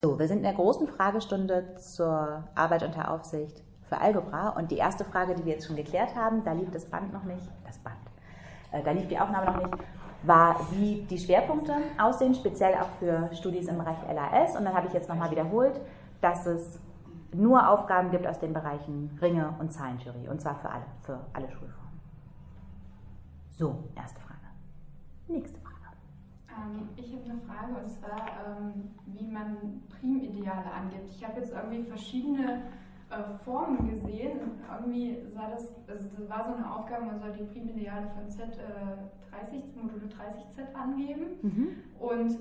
So, wir sind in der großen Fragestunde zur Arbeit unter Aufsicht für Algebra und die erste Frage, die wir jetzt schon geklärt haben, da lief das Band noch nicht, da lief die Aufnahme noch nicht, war, wie die Schwerpunkte aussehen, speziell auch für Studis im Bereich LAS. Und dann habe ich jetzt nochmal wiederholt, dass es nur Aufgaben gibt aus den Bereichen Ringe und Zahlentheorie, und zwar für alle Schulformen. So, erste Frage. Nächste Frage. Ich habe eine Frage, und zwar, wie man Primideale angibt. Ich habe jetzt irgendwie verschiedene Formen gesehen. Irgendwie sah das war so eine Aufgabe, man soll die Primideale von Module 30Z angeben. Und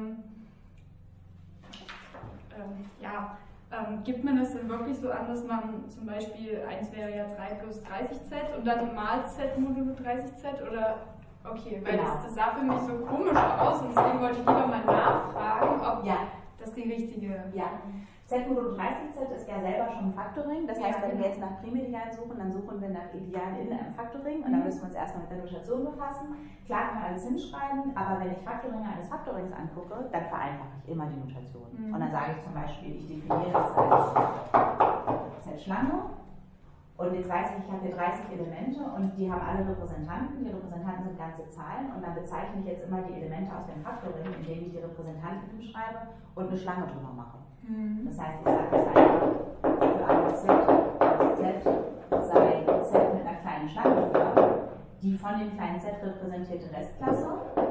gibt man das denn wirklich so an, dass man zum Beispiel 1 wäre ja 3 plus 30Z und dann mal Z Modulo 30Z oder okay, weil das sah für mich so komisch aus und deswegen wollte ich lieber mal nachfragen, ob das die richtige... Ja, Z Modulo 30Z ist ja selber schon Factoring, das heißt, wenn wir jetzt nach Primidealen suchen, dann suchen wir nach Idealen in einem Factoring und dann müssen wir uns erstmal mit der Notation befassen. Klar kann man alles hinschreiben, aber wenn ich Factoring eines Factorings angucke, dann vereinfache ich immer die Notation. Und dann sage ich zum Beispiel, ich definiere das als Z-Schlange. Und jetzt weiß ich habe hier 30 Elemente und die haben alle Repräsentanten. Die Repräsentanten sind ganze Zahlen und dann bezeichne ich jetzt immer die Elemente aus dem Factoring, indem ich die Repräsentanten hinschreibe und eine Schlange drüber mache. Das heißt, ich sage jetzt einfach für alle Z, dass Z sei Z mit einer kleinen Schlange drüber, die von dem kleinen Z repräsentierte Restklasse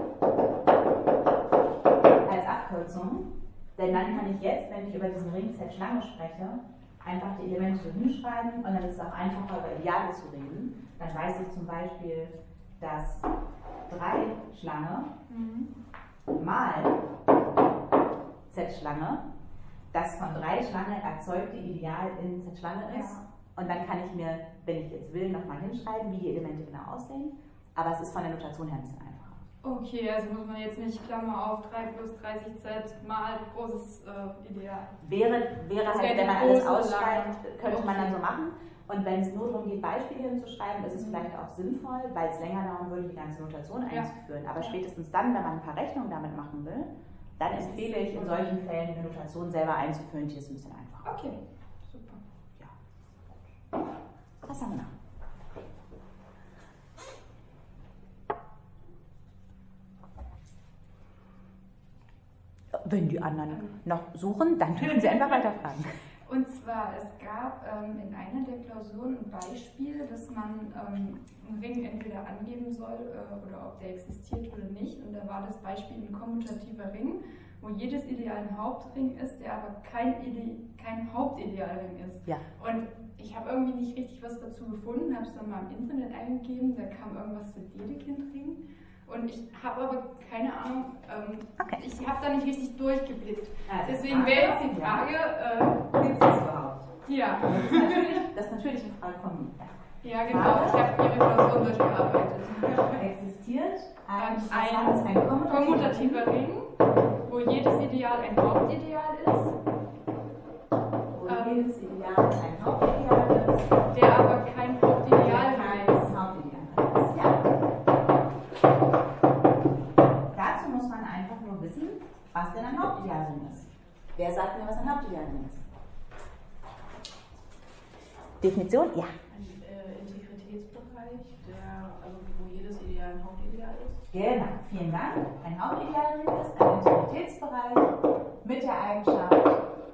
als Abkürzung. Denn dann kann ich jetzt, wenn ich über diesen Ring Z-Schlange spreche, einfach die Elemente so hinschreiben und dann ist es auch einfacher, über Ideale zu reden. Dann weiß ich zum Beispiel, dass 3 Schlange mal Z-Schlange, das von 3 Schlange erzeugte Ideal in Z-Schlange ist. Und dann kann ich mir, wenn ich jetzt will, nochmal hinschreiben, wie die Elemente genau aussehen. Aber es ist von der Notation her ein bisschen einfacher. Okay, also muss man jetzt nicht Klammer auf 3 plus 30Z mal großes Ideal. Wäre halt, wenn man alles ausschreibt, könnte man dann so machen. Und wenn es nur darum geht, Beispiele hinzuschreiben, ist es vielleicht auch sinnvoll, weil es länger dauern würde, die ganze Notation einzuführen. Aber spätestens dann, wenn man ein paar Rechnungen damit machen will, dann empfehle ich in solchen Fällen eine Notation selber einzuführen, die ist ein bisschen einfacher. Okay, super. Ja. Was haben wir noch? Wenn die anderen noch suchen, dann können sie einfach weiterfragen. Und zwar, es gab in einer der Klausuren ein Beispiel, dass man einen Ring entweder angeben soll oder ob der existiert oder nicht. Und da war das Beispiel ein kommutativer Ring, wo jedes Ideal ein Hauptring ist, der aber kein Hauptidealring ist. Ja. Und ich habe irgendwie nicht richtig was dazu gefunden, habe es dann mal im Internet eingegeben, da kam irgendwas für Dedekind-Ring. Und ich habe aber keine Ahnung, ich habe da nicht richtig durchgeblickt. Deswegen wäre jetzt die Frage, gibt es überhaupt? Ja. Das ist natürlich eine Frage von mir. Ja, genau. Ich habe Ihre Klausuren durchgearbeitet. Existiert ein kommutativer Ring, wo jedes Ideal ein Hauptideal ist. Wo jedes Ideal ein Hauptideal ist. Der aber kein Hauptideal ist. Was denn ein Hauptidealring ist. Wer sagt mir, was ein Hauptidealring ist? Definition? Ja. Ein Integritätsbereich, wo jedes Ideal ein Hauptideal ist. Genau, vielen Dank. Ein Hauptidealring ist ein Integritätsbereich mit der Eigenschaft,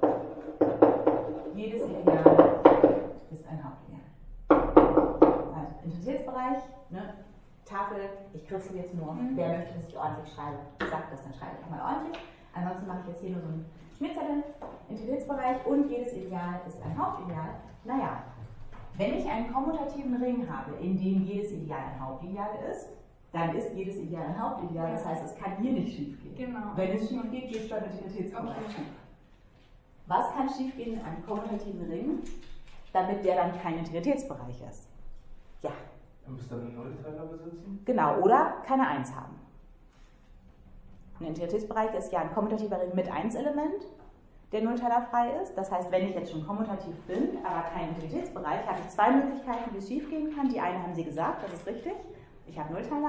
jedes Ideal ist ein Hauptideal. Also Integritätsbereich, ne? Tafel, ich kürze jetzt nur, wer möchte, dass ich ordentlich schreibe, sagt das, dann schreibe ich auch mal ordentlich. Ansonsten mache ich jetzt hier nur so einen Schmierzettel, Integritätsbereich und jedes Ideal ist ein Hauptideal. Naja, wenn ich einen kommutativen Ring habe, in dem jedes Ideal ein Hauptideal ist, dann ist jedes Ideal ein Hauptideal, das heißt, es kann hier nicht schief gehen. Genau. Wenn es schief geht, geht es beim Integritätsbereich schief. Was kann schief gehen in einem kommutativen Ring, damit der dann kein Integritätsbereich ist? Ja. Du musst dann einen Nullteiler besitzen? Genau, oder keine 1 haben. Ein Integritätsbereich ist ja ein kommutativer Ring mit 1-Element, der nullteilerfrei ist. Das heißt, wenn ich jetzt schon kommutativ bin, aber kein Integritätsbereich, habe ich 2 Möglichkeiten, wie es schief gehen kann. Die eine haben Sie gesagt, das ist richtig. Ich habe Nullteiler. 1 Teiler oder ich habe kein 1 Element. So was gibt es ja auch.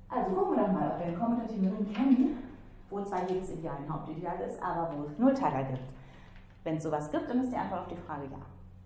Also gucken wir doch mal, ob wir einen kommutativen Ring kennen, wo zwar jedes Ideal ein Hauptideal ist, aber wo es Nullteiler gibt. Wenn es sowas gibt, dann ist die Antwort auf die Frage ja.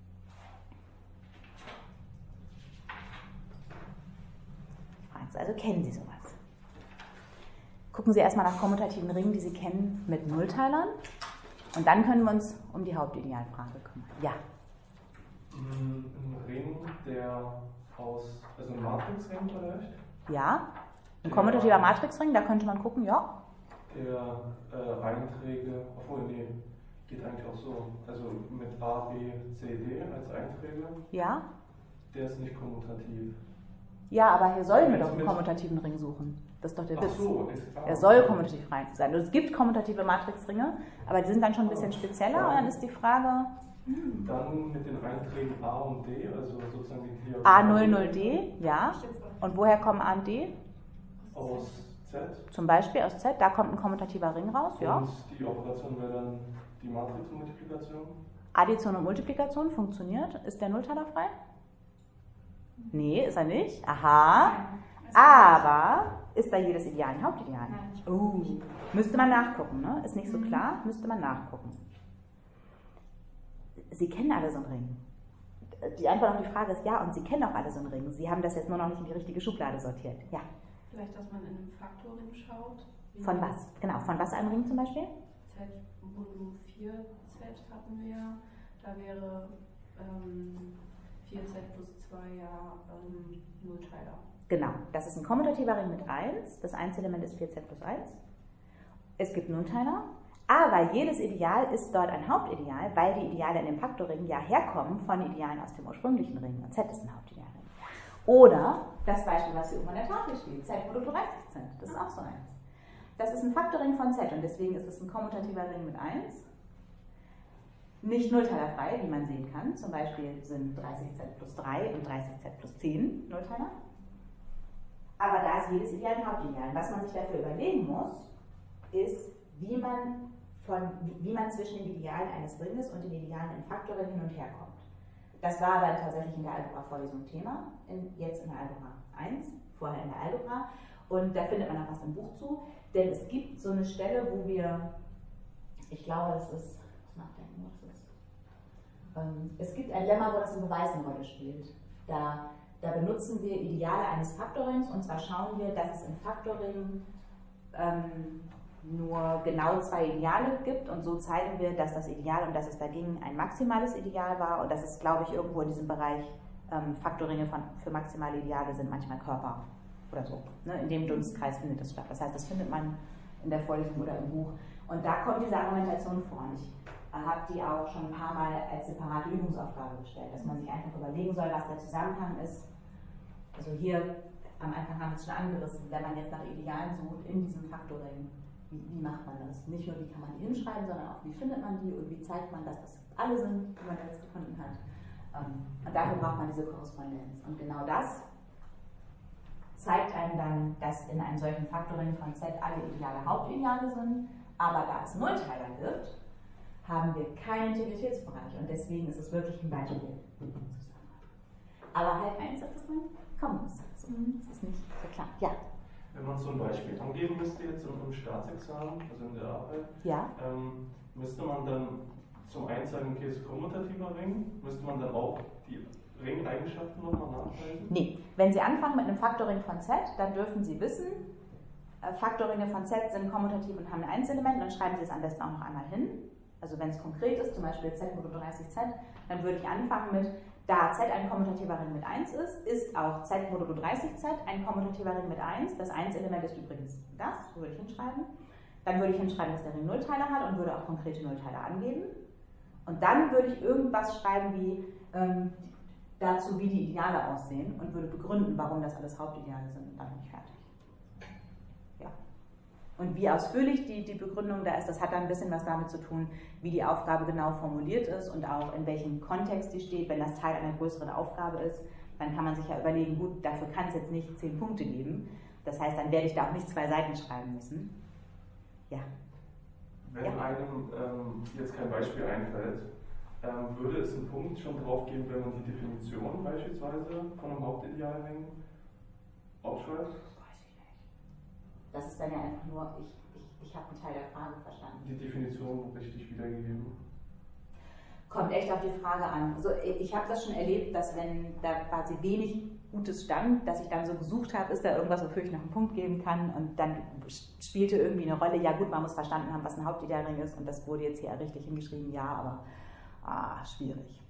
Also kennen Sie sowas? Gucken Sie erstmal nach kommutativen Ringen, die Sie kennen mit Nullteilern. Und dann können wir uns um die Hauptidealfrage kümmern. Ja. Ein Ring, der also ein Matrixring vielleicht? Ja. Ein kommutativer Matrixring, da könnte man gucken, ja. Der Einträge, obwohl, nee, geht eigentlich auch so. Also mit A, B, C, D als Einträge. Ja. Der ist nicht kommutativ. Ja, aber hier sollen wir doch einen kommutativen Ring suchen. Das ist doch der Witz. Er soll kommutativ sein. Und es gibt kommutative Matrixringe, aber die sind dann schon ein bisschen spezieller. Und dann ist die Frage... Dann mit den Einträgen A und D, also sozusagen die Diagonalen. A00D, ja. Und woher kommen A und D? Aus Z. Zum Beispiel aus Z, da kommt ein kommutativer Ring raus, ja. Und die Operation wäre dann die Matrixmultiplikation. Addition und Multiplikation funktioniert. Ist der Nullteiler frei? Nee, ist er nicht. Aha. Aber ist da jedes Ideal ein Hauptideal? Müsste man nachgucken, ne? Ist nicht so klar, müsste man nachgucken. Sie kennen alle so einen Ring. Die Antwort auf die Frage ist ja, und Sie kennen auch alle so einen Ring. Sie haben das jetzt nur noch nicht in die richtige Schublade sortiert. Ja. Vielleicht, dass man in einem Faktorring schaut. Von was? Genau, von was einem Ring zum Beispiel? Z modulo 4Z hatten wir. Da wäre 4Z plus 2 ja Nullteiler. Genau, das ist ein kommutativer Ring mit 1. Das Einzelement ist 4Z plus 1. Es gibt Nullteiler. Aber jedes Ideal ist dort ein Hauptideal, weil die Ideale in dem Faktorring ja herkommen von Idealen aus dem ursprünglichen Ring. Und Z ist ein Hauptidealring. Oder das Beispiel, was hier oben an der Tafel steht, Z modulo 30Z. Das ist auch so eins. Das ist ein Faktorring von Z und deswegen ist es ein kommutativer Ring mit 1. Nicht nullteilerfrei, wie man sehen kann. Zum Beispiel sind 30Z plus 3 und 30Z plus 10 Nullteiler. Aber da ist jedes Ideal ein Hauptideal. Was man sich dafür überlegen muss, ist, wie man zwischen den Idealen eines Ringes und den Idealen im Faktorring hin und her kommt. Das war aber tatsächlich in der Algebra-Vorlesung Thema, jetzt in der Algebra 1, vorher in der Algebra. Und da findet man auch was im Buch zu, denn es gibt so eine Stelle, wo wir, ich glaube, das ist, ich muss nachdenken, was ist. Es gibt ein Lemma, wo das in Beweis eine Rolle spielt. Da benutzen wir Ideale eines Faktorrings und zwar schauen wir, dass es im Faktorring nur genau 2 Ideale gibt und so zeigen wir, dass das Ideal, um das es da ging, ein maximales Ideal war und das ist, glaube ich, irgendwo in diesem Bereich Faktorringe für maximale Ideale sind manchmal Körper oder so. Ne? In dem Dunstkreis findet das statt. Das heißt, das findet man in der Vorlesung oder im Buch. Und da kommt diese Argumentation vor. Und ich habe die auch schon ein paar Mal als separate Übungsaufgabe gestellt, dass man sich einfach überlegen soll, was der Zusammenhang ist. Also hier am Anfang haben wir es schon angerissen, wenn man jetzt nach Idealen sucht in diesem Faktorring, wie macht man das? Nicht nur, wie kann man die hinschreiben, sondern auch, wie findet man die und wie zeigt man, dass das alle sind, die man da jetzt gefunden hat. Und dafür braucht man diese Korrespondenz. Und genau das zeigt einem dann, dass in einem solchen Faktorring von Z alle Ideale Hauptideale sind, aber da es Nullteiler gibt, haben wir keinen Integritätsbereich und deswegen ist es wirklich ein Beispiel. Aber halt eins auf das man kommen muss. Das ist nicht so klar. Ja. Wenn man so ein Beispiel angeben müsste jetzt im Staatsexamen, also in der Arbeit, ja. Müsste man dann zum einen sagen, okay, es ist kommutativer Ring, müsste man dann auch die Ringeigenschaften nochmal nachweisen? Nee, wenn Sie anfangen mit einem Faktorring von Z, dann dürfen Sie wissen, Faktorringe von Z sind kommutativ und haben ein Einzelement, dann schreiben Sie es am besten auch noch einmal hin. Also wenn es konkret ist, zum Beispiel Z modulo 30Z, dann würde ich anfangen mit, da Z ein kommutativer Ring mit 1 ist auch Z modulo 30Z ein kommutativer Ring mit 1. Das 1-Element ist übrigens das, so würde ich hinschreiben. Dann würde ich hinschreiben, dass der Ring Nullteiler hat und würde auch konkrete Nullteiler angeben. Und dann würde ich irgendwas schreiben wie dazu, wie die Ideale aussehen und würde begründen, warum das alles Hauptideale sind und dann bin ich fertig. Ja. Und wie ausführlich die Begründung da ist, das hat dann ein bisschen was damit zu tun, wie die Aufgabe genau formuliert ist und auch in welchem Kontext die steht. Wenn das Teil einer größeren Aufgabe ist, dann kann man sich ja überlegen, gut, dafür kann es jetzt nicht 10 Punkte geben. Das heißt, dann werde ich da auch nicht 2 Seiten schreiben müssen. Ja. Wenn einem jetzt kein Beispiel einfällt, würde es einen Punkt schon drauf geben, wenn man die Definition beispielsweise von einem Hauptidealring aufschreibt? Das ist dann ja einfach nur, ich habe einen Teil der Frage verstanden. Die Definition richtig wiedergegeben. Kommt echt auf die Frage an. Also ich habe das schon erlebt, dass wenn da quasi wenig Gutes stand, dass ich dann so gesucht habe, ist da irgendwas, wofür ich noch einen Punkt geben kann, und dann spielte irgendwie eine Rolle, ja gut, man muss verstanden haben, was ein Hauptidealring ist, und das wurde jetzt hier richtig hingeschrieben, ja, aber schwierig.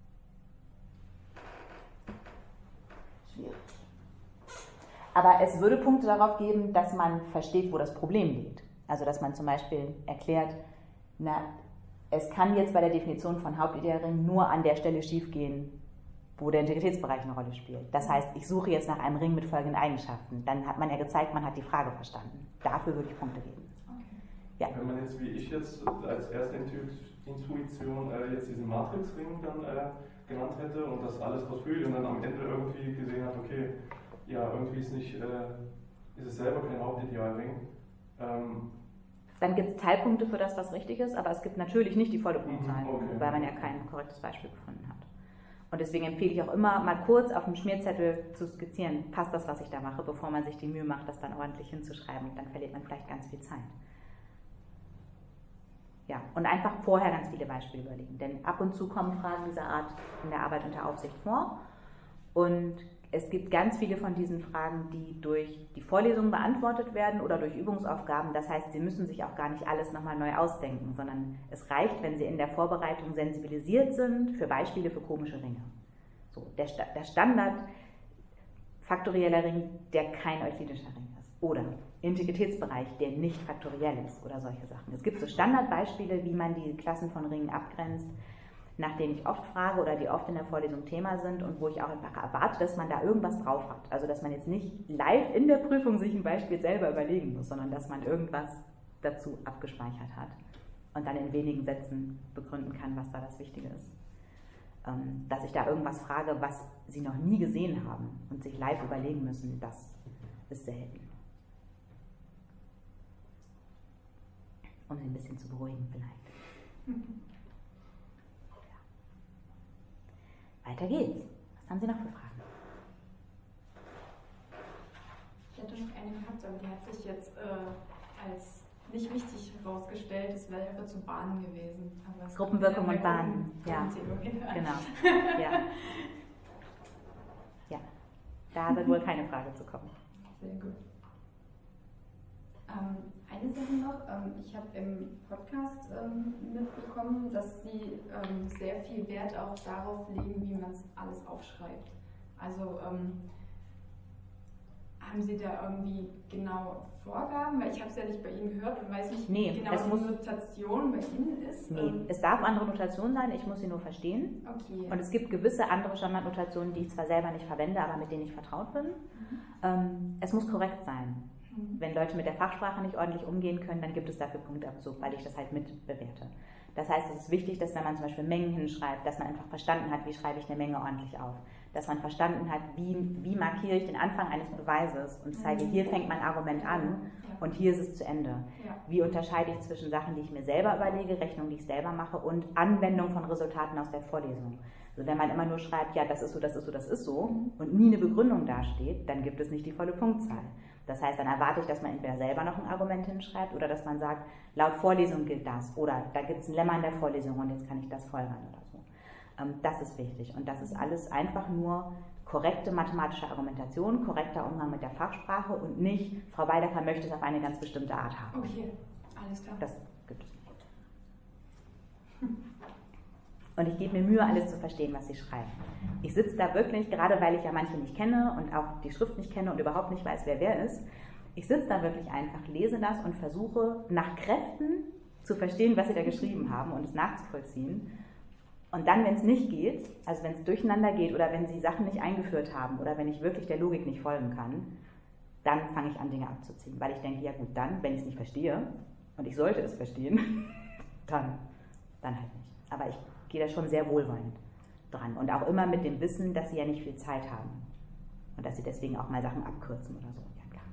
Schwierig. Aber es würde Punkte darauf geben, dass man versteht, wo das Problem liegt. Also dass man zum Beispiel erklärt, es kann jetzt bei der Definition von Hauptidealring nur an der Stelle schiefgehen, wo der Integritätsbereich eine Rolle spielt. Das heißt, ich suche jetzt nach einem Ring mit folgenden Eigenschaften. Dann hat man ja gezeigt, man hat die Frage verstanden. Dafür würde ich Punkte geben. Okay. Ja. Wenn man jetzt, wie ich jetzt als erste Intuition jetzt diesen Matrixring dann genannt hätte und das alles ausführlich und dann am Ende irgendwie gesehen hat, okay, ja, irgendwie ist es selber kein Hauptidealring. Dann gibt es Teilpunkte für das, was richtig ist, aber es gibt natürlich nicht die volle Punktzahl, okay. weil man ja kein korrektes Beispiel gefunden hat. Und deswegen empfehle ich auch immer, mal kurz auf dem Schmierzettel zu skizzieren, passt das, was ich da mache, bevor man sich die Mühe macht, das dann ordentlich hinzuschreiben. Dann verliert man vielleicht ganz viel Zeit. Ja, und einfach vorher ganz viele Beispiele überlegen. Denn ab und zu kommen Fragen dieser Art in der Arbeit unter Aufsicht vor. Und es gibt ganz viele von diesen Fragen, die durch die Vorlesungen beantwortet werden oder durch Übungsaufgaben. Das heißt, Sie müssen sich auch gar nicht alles nochmal neu ausdenken, sondern es reicht, wenn Sie in der Vorbereitung sensibilisiert sind für Beispiele für komische Ringe. So, der Standard faktorieller Ring, der kein euklidischer Ring ist. Oder Integritätsbereich, der nicht faktoriell ist oder solche Sachen. Es gibt so Standardbeispiele, wie man die Klassen von Ringen abgrenzt, nach denen ich oft frage oder die oft in der Vorlesung Thema sind und wo ich auch einfach erwarte, dass man da irgendwas drauf hat. Also dass man jetzt nicht live in der Prüfung sich ein Beispiel selber überlegen muss, sondern dass man irgendwas dazu abgespeichert hat und dann in wenigen Sätzen begründen kann, was da das Wichtige ist. Dass ich da irgendwas frage, was Sie noch nie gesehen haben und sich live überlegen müssen, das ist selten. Um Sie ein bisschen zu beruhigen vielleicht. Weiter geht's. Was haben Sie noch für Fragen? Ich hätte noch eine gehabt, aber die hat sich jetzt als nicht wichtig herausgestellt. Es wäre zu Bahnen gewesen. Aber Gruppenwirkung und Bahnen. Ja, genau. Ja. Ja, da wird wohl keine Frage zu kommen. Sehr gut. Eine Sache noch, ich habe im Podcast mitbekommen, dass Sie sehr viel Wert auch darauf legen, wie man es alles aufschreibt. Also haben Sie da irgendwie genau Vorgaben? Weil ich habe es ja nicht bei Ihnen gehört und weiß nicht, wie genau die Notation bei Ihnen ist. Nee, es darf andere Notation sein, ich muss sie nur verstehen. Okay. Und es gibt gewisse andere Standardnotationen, die ich zwar selber nicht verwende, aber mit denen ich vertraut bin. Es muss korrekt sein. Wenn Leute mit der Fachsprache nicht ordentlich umgehen können, dann gibt es dafür Punktabzug, weil ich das halt mit bewerte. Das heißt, es ist wichtig, dass wenn man zum Beispiel Mengen hinschreibt, dass man einfach verstanden hat, wie schreibe ich eine Menge ordentlich auf. Dass man verstanden hat, wie markiere ich den Anfang eines Beweises und zeige, hier fängt mein Argument an und hier ist es zu Ende. Wie unterscheide ich zwischen Sachen, die ich mir selber überlege, Rechnungen, die ich selber mache und Anwendung von Resultaten aus der Vorlesung. Also wenn man immer nur schreibt, ja, das ist so, das ist so, das ist so und nie eine Begründung dasteht, dann gibt es nicht die volle Punktzahl. Das heißt, dann erwarte ich, dass man entweder selber noch ein Argument hinschreibt oder dass man sagt, laut Vorlesung gilt das oder da gibt es ein Lemma in der Vorlesung und jetzt kann ich das folgern oder so. Das ist wichtig und das ist alles einfach nur korrekte mathematische Argumentation, korrekter Umgang mit der Fachsprache und nicht, Frau Weidecker möchte es auf eine ganz bestimmte Art haben. Okay, alles klar. Das gibt es nicht. Und ich gebe mir Mühe, alles zu verstehen, was Sie schreiben. Ich sitze da wirklich, gerade weil ich ja manche nicht kenne und auch die Schrift nicht kenne und überhaupt nicht weiß, wer ist, ich sitze da wirklich einfach, lese das und versuche nach Kräften zu verstehen, was Sie da geschrieben haben und es nachzuvollziehen. Und dann, wenn es nicht geht, also wenn es durcheinander geht oder wenn Sie Sachen nicht eingeführt haben oder wenn ich wirklich der Logik nicht folgen kann, dann fange ich an, Dinge abzuziehen. Weil ich denke, ja gut, dann, wenn ich es nicht verstehe und ich sollte es verstehen, dann halt nicht. Aber ich gehe da schon sehr wohlwollend dran und auch immer mit dem Wissen, dass Sie ja nicht viel Zeit haben und dass Sie deswegen auch mal Sachen abkürzen oder so. Ja, klar.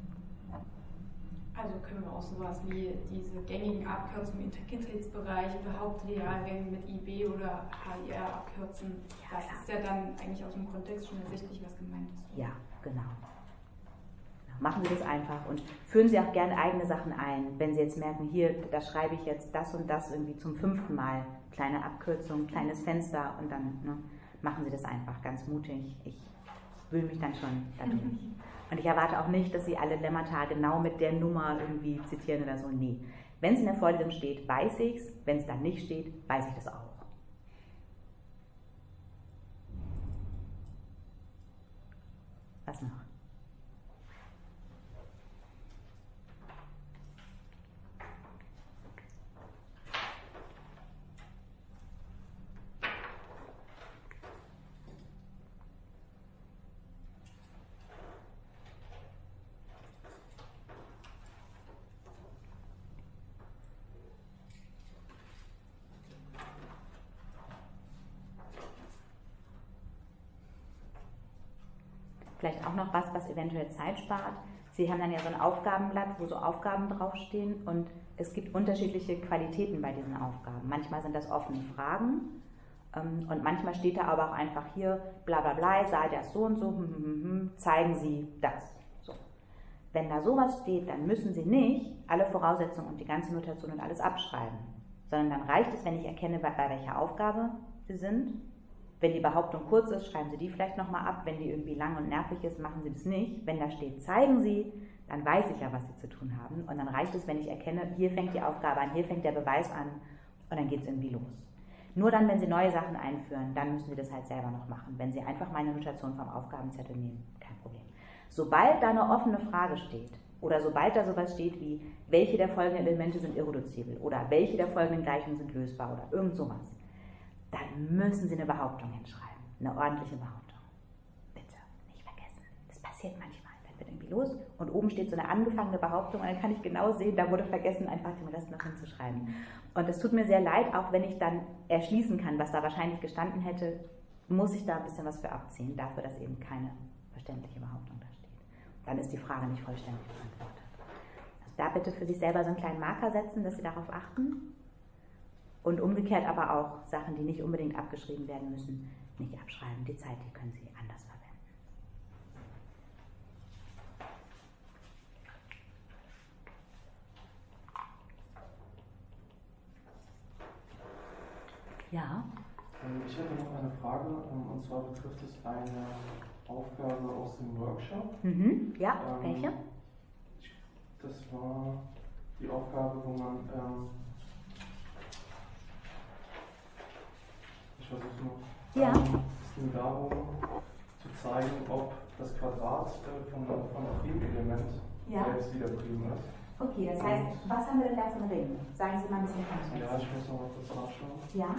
Also können wir auch sowas wie diese gängigen Abkürzungen im Integritätsbereich oder Hauptlehrgänge mit IB oder HIR abkürzen. Das ist ja dann eigentlich aus dem Kontext schon ersichtlich, was gemeint ist. Ja, genau. machen Sie das einfach und führen Sie auch gerne eigene Sachen ein. Wenn Sie jetzt merken, hier, da schreibe ich jetzt das und das irgendwie zum 5. Mal, kleine Abkürzung, kleines Fenster und dann machen Sie das einfach ganz mutig. Ich wühle mich dann schon dadurch. Und ich erwarte auch nicht, dass Sie alle Lemmata genau mit der Nummer irgendwie zitieren oder so. Nee. Wenn es in der Vorlesung steht, weiß ich es. Wenn es dann nicht steht, weiß ich das auch. Was noch? Vielleicht auch noch was eventuell Zeit spart. Sie haben dann ja so ein Aufgabenblatt, wo so Aufgaben draufstehen und es gibt unterschiedliche Qualitäten bei diesen Aufgaben. Manchmal sind das offene Fragen und manchmal steht da aber auch einfach hier, bla bla bla, sei das so und so, zeigen Sie das. So. Wenn da sowas steht, dann müssen Sie nicht alle Voraussetzungen und die ganze Notation und alles abschreiben, sondern dann reicht es, wenn ich erkenne, bei welcher Aufgabe Sie sind. Wenn die Behauptung kurz ist, schreiben Sie die vielleicht nochmal ab. Wenn die irgendwie lang und nervig ist, machen Sie das nicht. Wenn da steht, zeigen Sie, dann weiß ich ja, was Sie zu tun haben. Und dann reicht es, wenn ich erkenne, hier fängt die Aufgabe an, hier fängt der Beweis an und dann geht es irgendwie los. Nur dann, wenn Sie neue Sachen einführen, dann müssen Sie das halt selber noch machen. Wenn Sie einfach meine Notation vom Aufgabenzettel nehmen, kein Problem. Sobald da eine offene Frage steht oder sobald da sowas steht wie, welche der folgenden Elemente sind irreduzibel oder welche der folgenden Gleichungen sind lösbar oder irgend sowas, dann müssen Sie eine Behauptung hinschreiben. Eine ordentliche Behauptung. Bitte, nicht vergessen. Das passiert manchmal. Dann wird irgendwie los und oben steht so eine angefangene Behauptung und dann kann ich genau sehen, da wurde vergessen, einfach den Rest noch hinzuschreiben. Und es tut mir sehr leid, auch wenn ich dann erschließen kann, was da wahrscheinlich gestanden hätte, muss ich da ein bisschen was für abziehen, dafür, dass eben keine verständliche Behauptung da steht. Dann ist die Frage nicht vollständig beantwortet. Also da bitte für sich selber so einen kleinen Marker setzen, dass Sie darauf achten. Und umgekehrt aber auch Sachen, die nicht unbedingt abgeschrieben werden müssen, nicht abschreiben. Die Zeit, die können Sie anders verwenden. Ja? Ich hätte noch eine Frage, und zwar betrifft es eine Aufgabe aus dem Workshop. Ja, welche? Das war die Aufgabe, wo man ich versuche noch. Ja. Es ging darum, zu zeigen, ob das Quadrat von einem Primelement selbst wieder Prim ist. Okay, das heißt, was haben wir denn da für einen Ring? Sagen Sie mal ein bisschen Kontext. Ja, ich muss noch mal kurz nachschauen. Ja.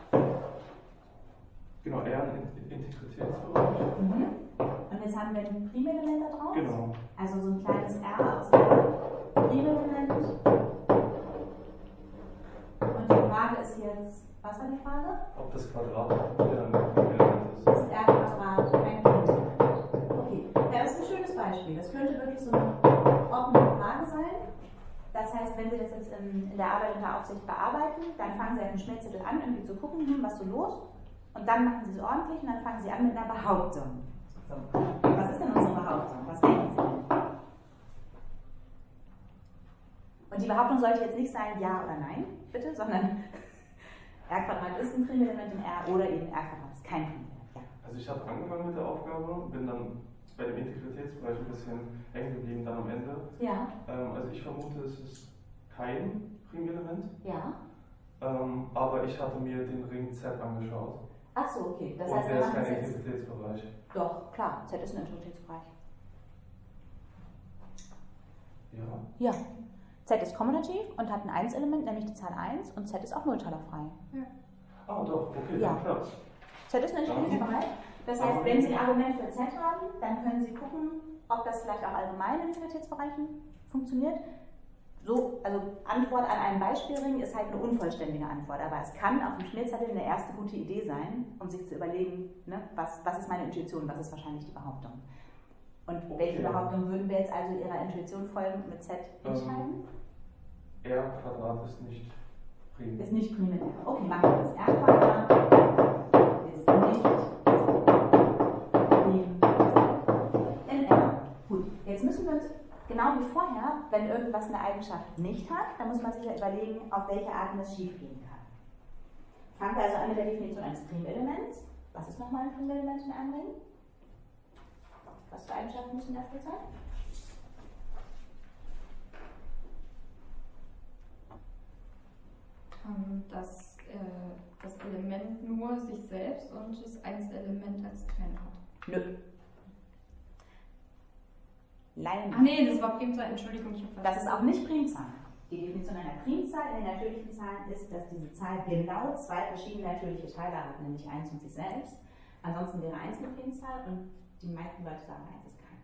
Genau, eher ein Integritätsbereich. Und jetzt haben wir ein Primelement da drauf. Genau. Also so ein kleines R aus dem Primelement. Und die Frage ist jetzt, was war die Frage? Ob das Quadrat wieder ein Primelement ist. Das R-Quadrat ein Primelement. Okay, ja, das ist ein schönes Beispiel. Das könnte wirklich so eine offene Frage sein. Das heißt, wenn Sie das jetzt in der Arbeit und der Aufsicht bearbeiten, dann fangen Sie auf dem Schmierzettel an, irgendwie zu gucken, was ist so los? Und dann machen Sie es ordentlich und dann fangen Sie an mit einer Behauptung. So. Was ist denn unsere Behauptung? Was denken Sie denn? Und die Behauptung sollte jetzt nicht sein Ja oder Nein, bitte, sondern R-Quadrat ist ein Primelement in R oder eben R-Quadrat ist kein Primelement. Ja. Also ich habe angefangen mit der Aufgabe, bin dann bei dem Integritätsbereich ein bisschen hängen geblieben dann am Ende. Ja. Also ich vermute, es ist kein Primelement. Ja. Aber ich hatte mir den Ring Z angeschaut. Ach so, okay. Das Und heißt, der wir ist machen kein das jetzt. Integritätsbereich. Doch, klar, Z ist ein Integritätsbereich. Ja. Ja. Z ist kommutativ und hat ein 1-Element, nämlich die Zahl 1 und Z ist auch nullteilerfrei. Ja. Ah, doch, okay, Ja. dann klappt's. Z ist ein Integritätsbereich. Das heißt, wenn Sie ein Argument für Z haben, dann können Sie gucken, ob das vielleicht auch allgemein in Integritätsbereichen funktioniert. So, also Antwort an einen Beispielring ist halt eine unvollständige Antwort, aber es kann auf dem Schmierzettel eine erste gute Idee sein, um sich zu überlegen, ne, was ist meine Intuition, was ist wahrscheinlich die Behauptung. Und welche Behauptung würden wir jetzt also Ihrer Intuition folgen mit Z entscheiden? R-Quadrat ist nicht Prim. Ist nicht primitiv. Okay, machen wir das. R-Quadrat ist nicht prim in R. Gut, jetzt müssen wir uns, genau wie vorher, wenn irgendwas eine Eigenschaft nicht hat, dann muss man sich ja überlegen, auf welche Arten es schief gehen kann. Fangen wir also an mit der Definition eines Primelements. Was ist nochmal ein Primelement in einem Ring? Was für Eigenschaften müssen dafür sein? Dass das Element nur sich selbst und das Einzelelement als Teil hat. Nö. Leider Ach nee, das war Primzahl, Entschuldigung, ich habe Das ist auch nicht Primzahl. Die Definition einer Primzahl in den natürlichen Zahlen ist, dass diese Zahl genau zwei verschiedene natürliche Teile hat, nämlich 1 und sich selbst. Ansonsten wäre 1 eine Primzahl und die meisten Leute sagen, 1 ist keine.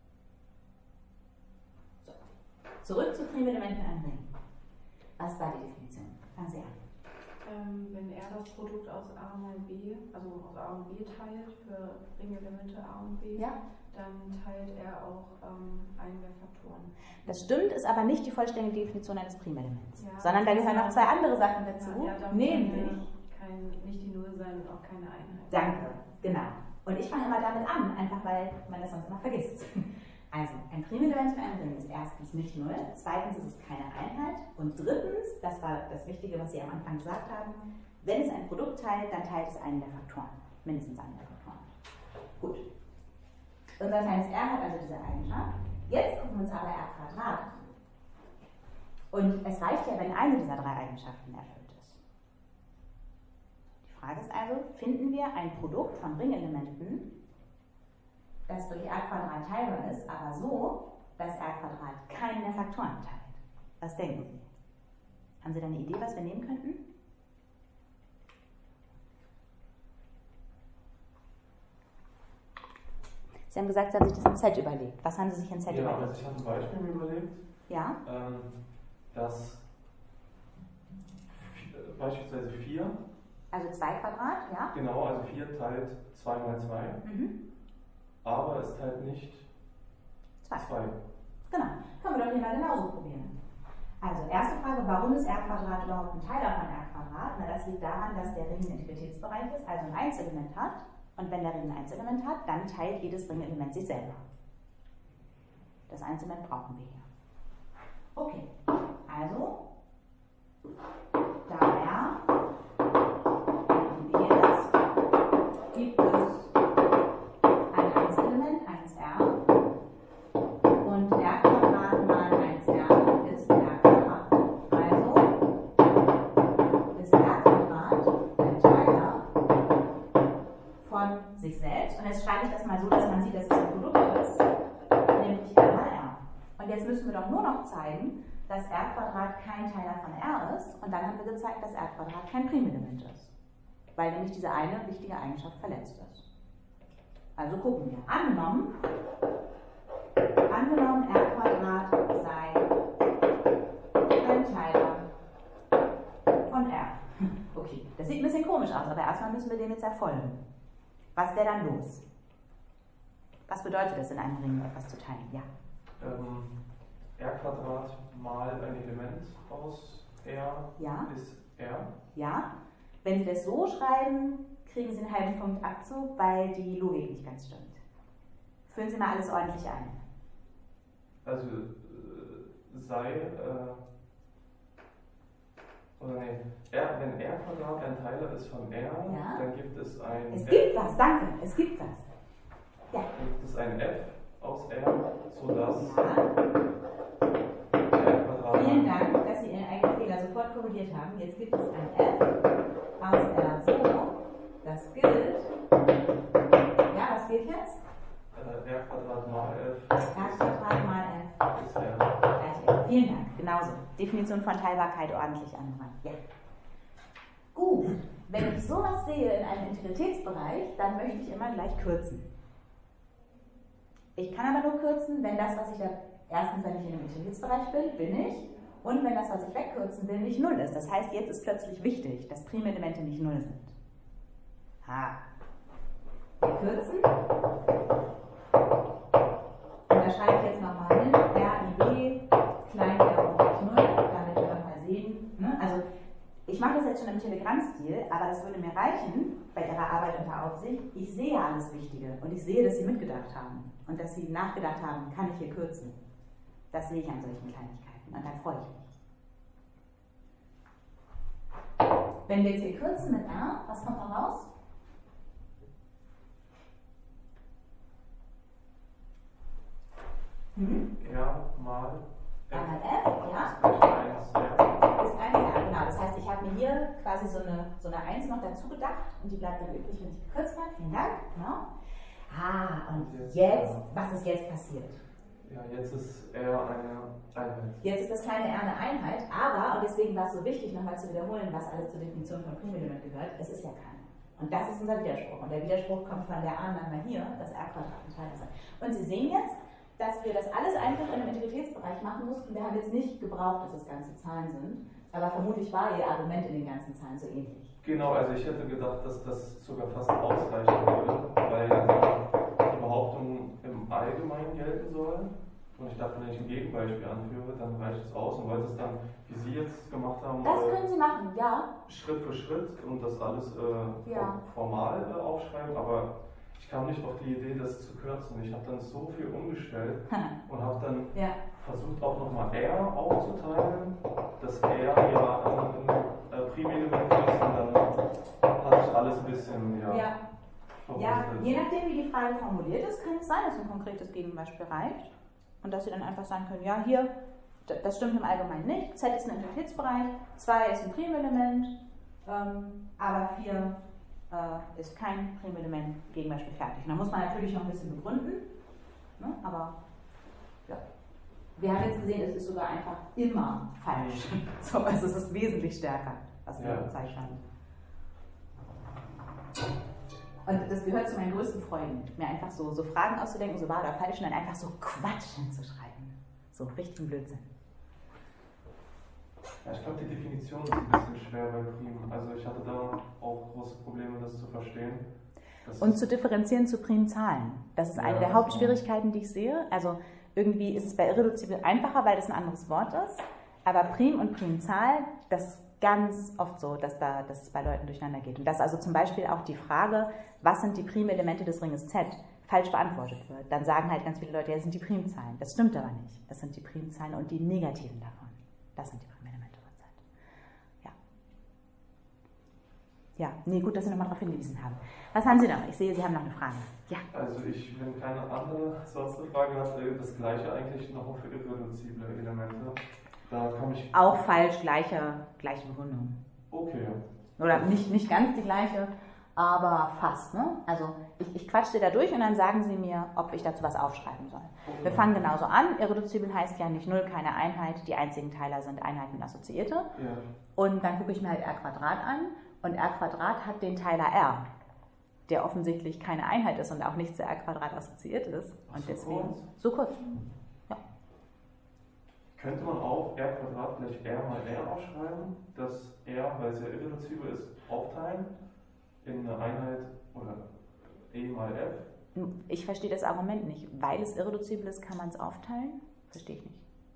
So. Zurück zu Primelementen in einem Ring. Was war die Definition? Fangen Sie an. Wenn er das Produkt aus A mal B, also aus A und B teilt, für Ringelemente A und B, Ja. dann teilt er auch einen der Faktoren. Das stimmt, ist aber nicht die vollständige Definition eines Primelements. Ja, sondern da gehören noch zwei andere Sachen dazu, Ja, darf nämlich... nicht die Null sein und auch keine Einheit. Danke, genau. Und ich fange immer damit an, einfach weil man das sonst mal vergisst. Also, ein Primelement in einem Ring ist erstens nicht Null, zweitens ist es keine Einheit und drittens, das war das Wichtige, was Sie am Anfang gesagt haben, wenn es ein Produkt teilt, dann teilt es einen der Faktoren, mindestens einen der Faktoren. Gut. Unser kleines R hat also diese Eigenschaft. Jetzt gucken wir uns aber R² an. Und es reicht ja, wenn eine dieser drei Eigenschaften erfüllt ist. Die Frage ist also, finden wir ein Produkt von Ringelementen, das durch R² teilbar ist, aber so, dass R² keinen der Faktoren teilt? Was denken Sie? Haben Sie da eine Idee, was wir nehmen könnten? Sie haben gesagt, Sie haben sich das in Z überlegt. Was haben Sie sich in Z überlegt? Also ich habe ein Beispiel mir überlegt, Ja? dass beispielsweise 4, Also 2², ja? genau, also 4 teilt 2 mal 2, aber es teilt nicht 2. Genau. Können wir doch hier mal genauso probieren. Also, erste Frage, warum ist R² überhaupt ein Teiler von R²? Na, das liegt daran, dass der Ring ein Integritätsbereich ist, also ein Einzelement hat. Und wenn der Ring ein Einzelement hat, dann teilt jedes Ringelement sich selber. Das Einzelement brauchen wir hier. Okay, also, da R B ist, gibt es ein Einzelement, 1R, und R² mal 1R ist R². Also ist R² ein Teiler von sich selbst. Und jetzt schreibe ich das mal so, dass man sieht, dass es ein Produkt ist, nämlich R mal R. Und jetzt müssen wir doch nur noch zeigen, dass R² kein Teiler von R ist. Und dann haben wir gezeigt, dass R² kein Primelement ist. Weil nämlich diese eine wichtige Eigenschaft verletzt ist. Also gucken wir. Angenommen R² sei ein Teiler von R. Okay, das sieht ein bisschen komisch aus, aber erstmal müssen wir dem jetzt erfolgen. Was wäre dann los? Was bedeutet es in einem Ring, etwas zu teilen? Ja. R² mal ein Element aus R Ja. ist R. Ja. Wenn Sie das so schreiben, kriegen Sie einen halben Punkt Abzug, weil die Logik nicht ganz stimmt. Füllen Sie mal alles ordentlich ein. Also sei, oder nee, wenn R² ein Teiler ist von R, Ja. dann gibt es ein Es F, gibt was, danke, es gibt was. Ja. gibt es ein F aus R, sodass Ja. R². Vielen Dank, dass Sie Ihren eigenen Fehler sofort korrigiert haben. Jetzt gibt es ein F aus R so. Das gilt. Ja, was gilt jetzt? R² mal F R² mal F. ist R. Gleich F. Vielen Dank, genauso. Definition von Teilbarkeit ordentlich anfangen. Ja. Gut, wenn ich sowas sehe in einem Integritätsbereich, dann möchte ich immer gleich kürzen. Ich kann aber nur kürzen, wenn das, was ich da, erstens, wenn ich in einem Integritätsbereich bin ich, und wenn das, was ich wegkürzen will, nicht null ist. Das heißt, jetzt ist plötzlich wichtig, dass Primelemente nicht null sind. Ha. Wir kürzen. Und da schreibe ich jetzt nochmal hin, RIB, klein r und gleich 0, damit wir nochmal sehen. Ne? Also ich mache das jetzt schon im Telegram-Stil, aber das würde mir reichen bei Ihrer Arbeit unter Aufsicht. Ich sehe alles Wichtige und ich sehe, dass Sie mitgedacht haben und dass Sie nachgedacht haben, kann ich hier kürzen. Das sehe ich an solchen Kleinigkeiten und dann freue ich mich. Wenn wir jetzt hier kürzen mit R, was kommt da raus? R mal F. R mal F, ja. Ist 1, ja, genau. Das heißt, ich habe mir hier quasi so eine 1 noch dazu gedacht und die bleibt dann übrig, wenn ich gekürzt habe. Vielen Dank. Genau. Und jetzt, was ist jetzt passiert? Ja, jetzt ist R eine Einheit. Jetzt ist das kleine R eine Einheit, aber, und deswegen war es so wichtig, nochmal zu wiederholen, was alles zur Definition von Primelement gehört, es ist ja keine. Und das ist unser Widerspruch. Und der Widerspruch kommt von der Annahme hier, dass R Quadrat ein Teil ist. Und Sie sehen jetzt, dass wir das alles einfach in einem Integritätsbereich machen mussten. Wir haben jetzt nicht gebraucht, dass es ganze Zahlen sind, aber vermutlich war Ihr Argument in den ganzen Zahlen so ähnlich. Genau, also ich hätte gedacht, dass das sogar fast ausreichen würde, weil die Behauptung im Allgemeinen gelten soll. Und ich dachte, wenn ich ein Gegenbeispiel anführe, dann reicht es aus und wollte es dann, wie Sie jetzt gemacht haben, das können Sie machen, ja. Schritt für Schritt und das alles Ja. formal aufschreiben, aber ich kam nicht auf die Idee, das zu kürzen. Ich habe dann so viel umgestellt und habe dann versucht, auch nochmal R aufzuteilen, dass R ja ein Primelement ist und dann hatte ich alles ein bisschen, Ja, je nachdem, wie die Frage formuliert ist, kann es sein, dass ein konkretes Gegenbeispiel reicht. Und dass Sie dann einfach sagen können, ja, hier, das stimmt im Allgemeinen nicht, Z ist ein Integritätsbereich, 2 ist ein Primelement, aber 4 ist kein Primelement, Gegenbeispiel fertig. Und da muss man natürlich noch ein bisschen begründen, ne? Aber ja. Wir haben jetzt gesehen, es ist sogar einfach immer falsch. So, also es ist wesentlich stärker, was in der Zeit stand. Und das gehört zu meinen größten Freuden, mir einfach so Fragen auszudenken, so wahr oder falsch, und dann einfach so Quatsch hinzuschreiben. So richtigen Blödsinn. Ja, ich glaube, die Definition ist ein bisschen schwer bei Prim. Also ich hatte da auch große Probleme, das zu verstehen. Und zu differenzieren zu Primzahlen. Das ist eine der Hauptschwierigkeiten, die ich sehe. Also irgendwie ist es bei irreduzibel einfacher, weil das ein anderes Wort ist. Aber Prim und Primzahl, das ist ganz oft so, dass es bei Leuten durcheinander geht. Und dass also zum Beispiel auch die Frage, was sind die Primelemente des Ringes Z, falsch beantwortet wird. Dann sagen halt ganz viele Leute, ja, das sind die Primzahlen. Das stimmt aber nicht. Es sind die Primzahlen und die Negativen davon. Das sind die Primelemente von Z. Ja. Ja, nee, gut, dass Sie nochmal darauf hingewiesen haben. Was haben Sie noch? Ich sehe, Sie haben noch eine Frage. Ja. Also wenn keine andere sonst eine Frage hat, das Gleiche eigentlich noch für irreduzible Elemente. Da komme ich... Auch falsch, gleiche Begründung. Okay. Oder nicht ganz die gleiche, aber fast. Ne? Also ich quatsche Sie da durch und dann sagen Sie mir, ob ich dazu was aufschreiben soll. Okay. Wir fangen genauso an. Irreduzibel heißt ja nicht Null, keine Einheit. Die einzigen Teiler sind Einheiten und Assoziierte. Ja. Und dann gucke ich mir halt R Quadrat an und R Quadrat hat den Teiler R, der offensichtlich keine Einheit ist und auch nicht zu R Quadrat assoziiert ist. Und deswegen so kurz. Ja. Könnte man auch R Quadrat gleich R mal R aufschreiben, dass R, weil es ja irreduzibel ist, aufteilen in eine Einheit oder E mal F? Ich verstehe das Argument nicht. Weil es irreduzibel ist, kann man es aufteilen? Verstehe ich nicht.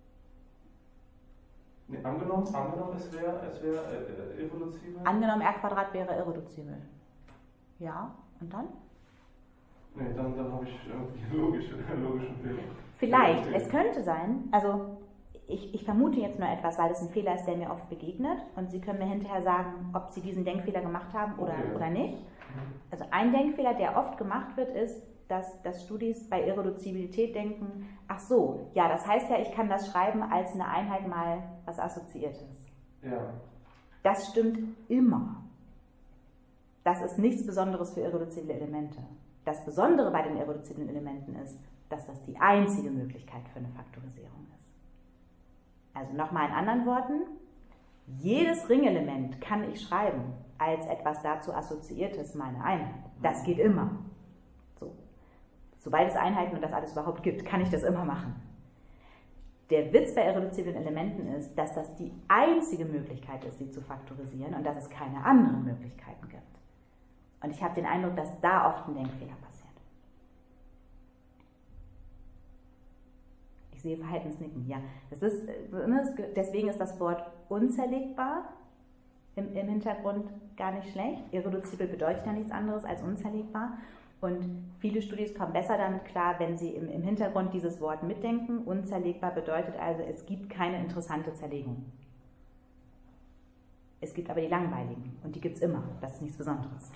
Nee, angenommen es wäre irreduzibel? Angenommen, R Quadrat wäre irreduzibel. Ja, und dann? Nee, dann habe ich irgendwie einen logischen Fehler. Vielleicht, es könnte sein, also ich vermute jetzt nur etwas, weil das ein Fehler ist, der mir oft begegnet und Sie können mir hinterher sagen, ob Sie diesen Denkfehler gemacht haben oder nicht. Also ein Denkfehler, der oft gemacht wird, ist, dass Studis bei Irreduzibilität denken, ach so, ja, das heißt ja, ich kann das schreiben als eine Einheit mal was Assoziiertes. Ja. Das stimmt immer. Das ist nichts Besonderes für irreduzible Elemente. Das Besondere bei den irreduziblen Elementen ist, dass das die einzige Möglichkeit für eine Faktorisierung ist. Also nochmal in anderen Worten, jedes Ringelement kann ich schreiben als etwas dazu Assoziiertes mal eine Einheit. Das geht immer. So. Sobald es Einheiten und das alles überhaupt gibt, kann ich das immer machen. Der Witz bei irreduziblen Elementen ist, dass das die einzige Möglichkeit ist, sie zu faktorisieren und dass es keine anderen Möglichkeiten gibt. Und ich habe den Eindruck, dass da oft ein Denkfehler passiert. Ich sehe Verhaltensnicken. Ja, deswegen ist das Wort unzerlegbar im Hintergrund gar nicht schlecht. Irreduzibel bedeutet ja nichts anderes als unzerlegbar. Und viele Studis kommen besser damit klar, wenn sie im Hintergrund dieses Wort mitdenken. Unzerlegbar bedeutet also, es gibt keine interessante Zerlegung. Es gibt aber die langweiligen und die gibt es immer. Das ist nichts Besonderes.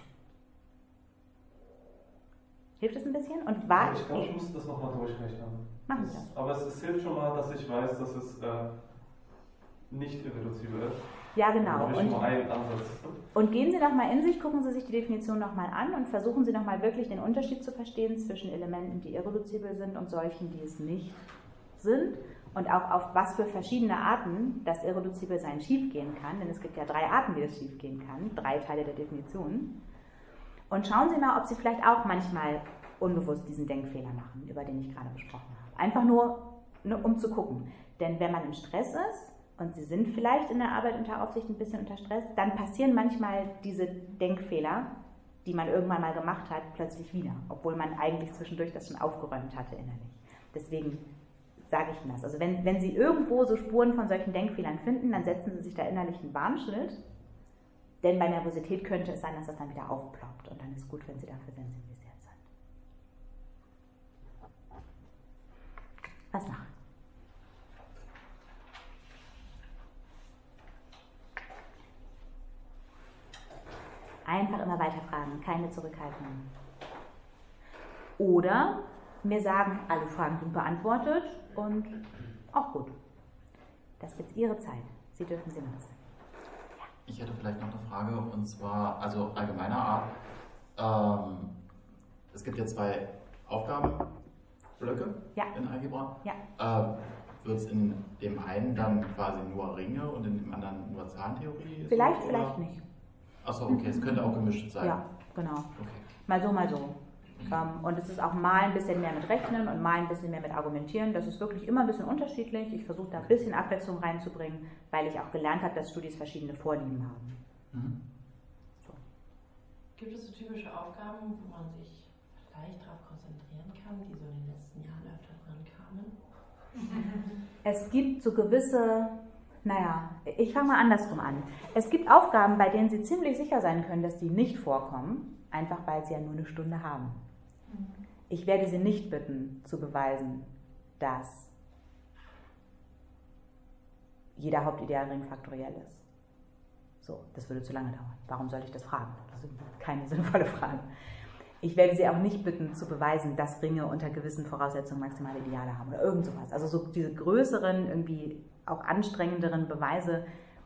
Hilft es ein bisschen? Und ich glaube, ich muss das nochmal durchrechnen. Machen Sie das. Aber es hilft schon mal, dass ich weiß, dass es nicht irreduzibel ist. Ja, genau. Und gehen Sie doch mal in sich, gucken Sie sich die Definition nochmal an und versuchen Sie nochmal wirklich den Unterschied zu verstehen zwischen Elementen, die irreduzibel sind und solchen, die es nicht sind. Und auch auf was für verschiedene Arten das Irreduzibelsein schiefgehen kann. Denn es gibt ja 3 Arten, wie das schiefgehen kann. 3 Teile der Definition. Und schauen Sie mal, ob Sie vielleicht auch manchmal unbewusst diesen Denkfehler machen, über den ich gerade gesprochen habe. Einfach nur um zu gucken. Denn wenn man im Stress ist, und Sie sind vielleicht in der Arbeit unter Aufsicht ein bisschen unter Stress, dann passieren manchmal diese Denkfehler, die man irgendwann mal gemacht hat, plötzlich wieder, obwohl man eigentlich zwischendurch das schon aufgeräumt hatte innerlich. Deswegen sage ich Ihnen das. Also wenn Sie irgendwo so Spuren von solchen Denkfehlern finden, dann setzen Sie sich da innerlich einen Warnschild, denn bei Nervosität könnte es sein, dass das dann wieder aufploppt und dann ist gut, wenn Sie dafür sensibilisiert sind. Was machen? Einfach immer weiter fragen, keine Zurückhaltung. Oder mir sagen, alle Fragen sind beantwortet und auch gut. Das ist jetzt Ihre Zeit. Sie dürfen sie nutzen. Ja. Ich hätte vielleicht noch eine Frage, und zwar, also allgemeiner Art. Es gibt ja 2 Aufgabenblöcke in Algebra. Ja. Wird es in dem einen dann quasi nur Ringe und in dem anderen nur Zahlentheorie? Vielleicht, vielleicht nicht. Achso, okay, es könnte auch gemischt sein. Ja, genau. Okay. Mal so, mal so. Und es ist auch mal ein bisschen mehr mit Rechnen und mal ein bisschen mehr mit Argumentieren. Das ist wirklich immer ein bisschen unterschiedlich. Ich versuche da ein bisschen Abwechslung reinzubringen, weil ich auch gelernt habe, dass Studis verschiedene Vorlieben haben. Mhm. So. Gibt es so typische Aufgaben, wo man sich vielleicht darauf konzentrieren kann, die so in den letzten Jahren öfter dran kamen? Es gibt so gewisse, ich fange mal andersrum an. Es gibt Aufgaben, bei denen Sie ziemlich sicher sein können, dass die nicht vorkommen, einfach weil Sie ja nur eine Stunde haben. Ich werde Sie nicht bitten, zu beweisen, dass jeder Hauptidealring faktoriell ist. So, das würde zu lange dauern. Warum soll ich das fragen? Das sind keine sinnvolle Fragen. Ich werde Sie auch nicht bitten, zu beweisen, dass Ringe unter gewissen Voraussetzungen maximale Ideale haben oder irgend sowas. Also so diese größeren, irgendwie auch anstrengenderen Beweise,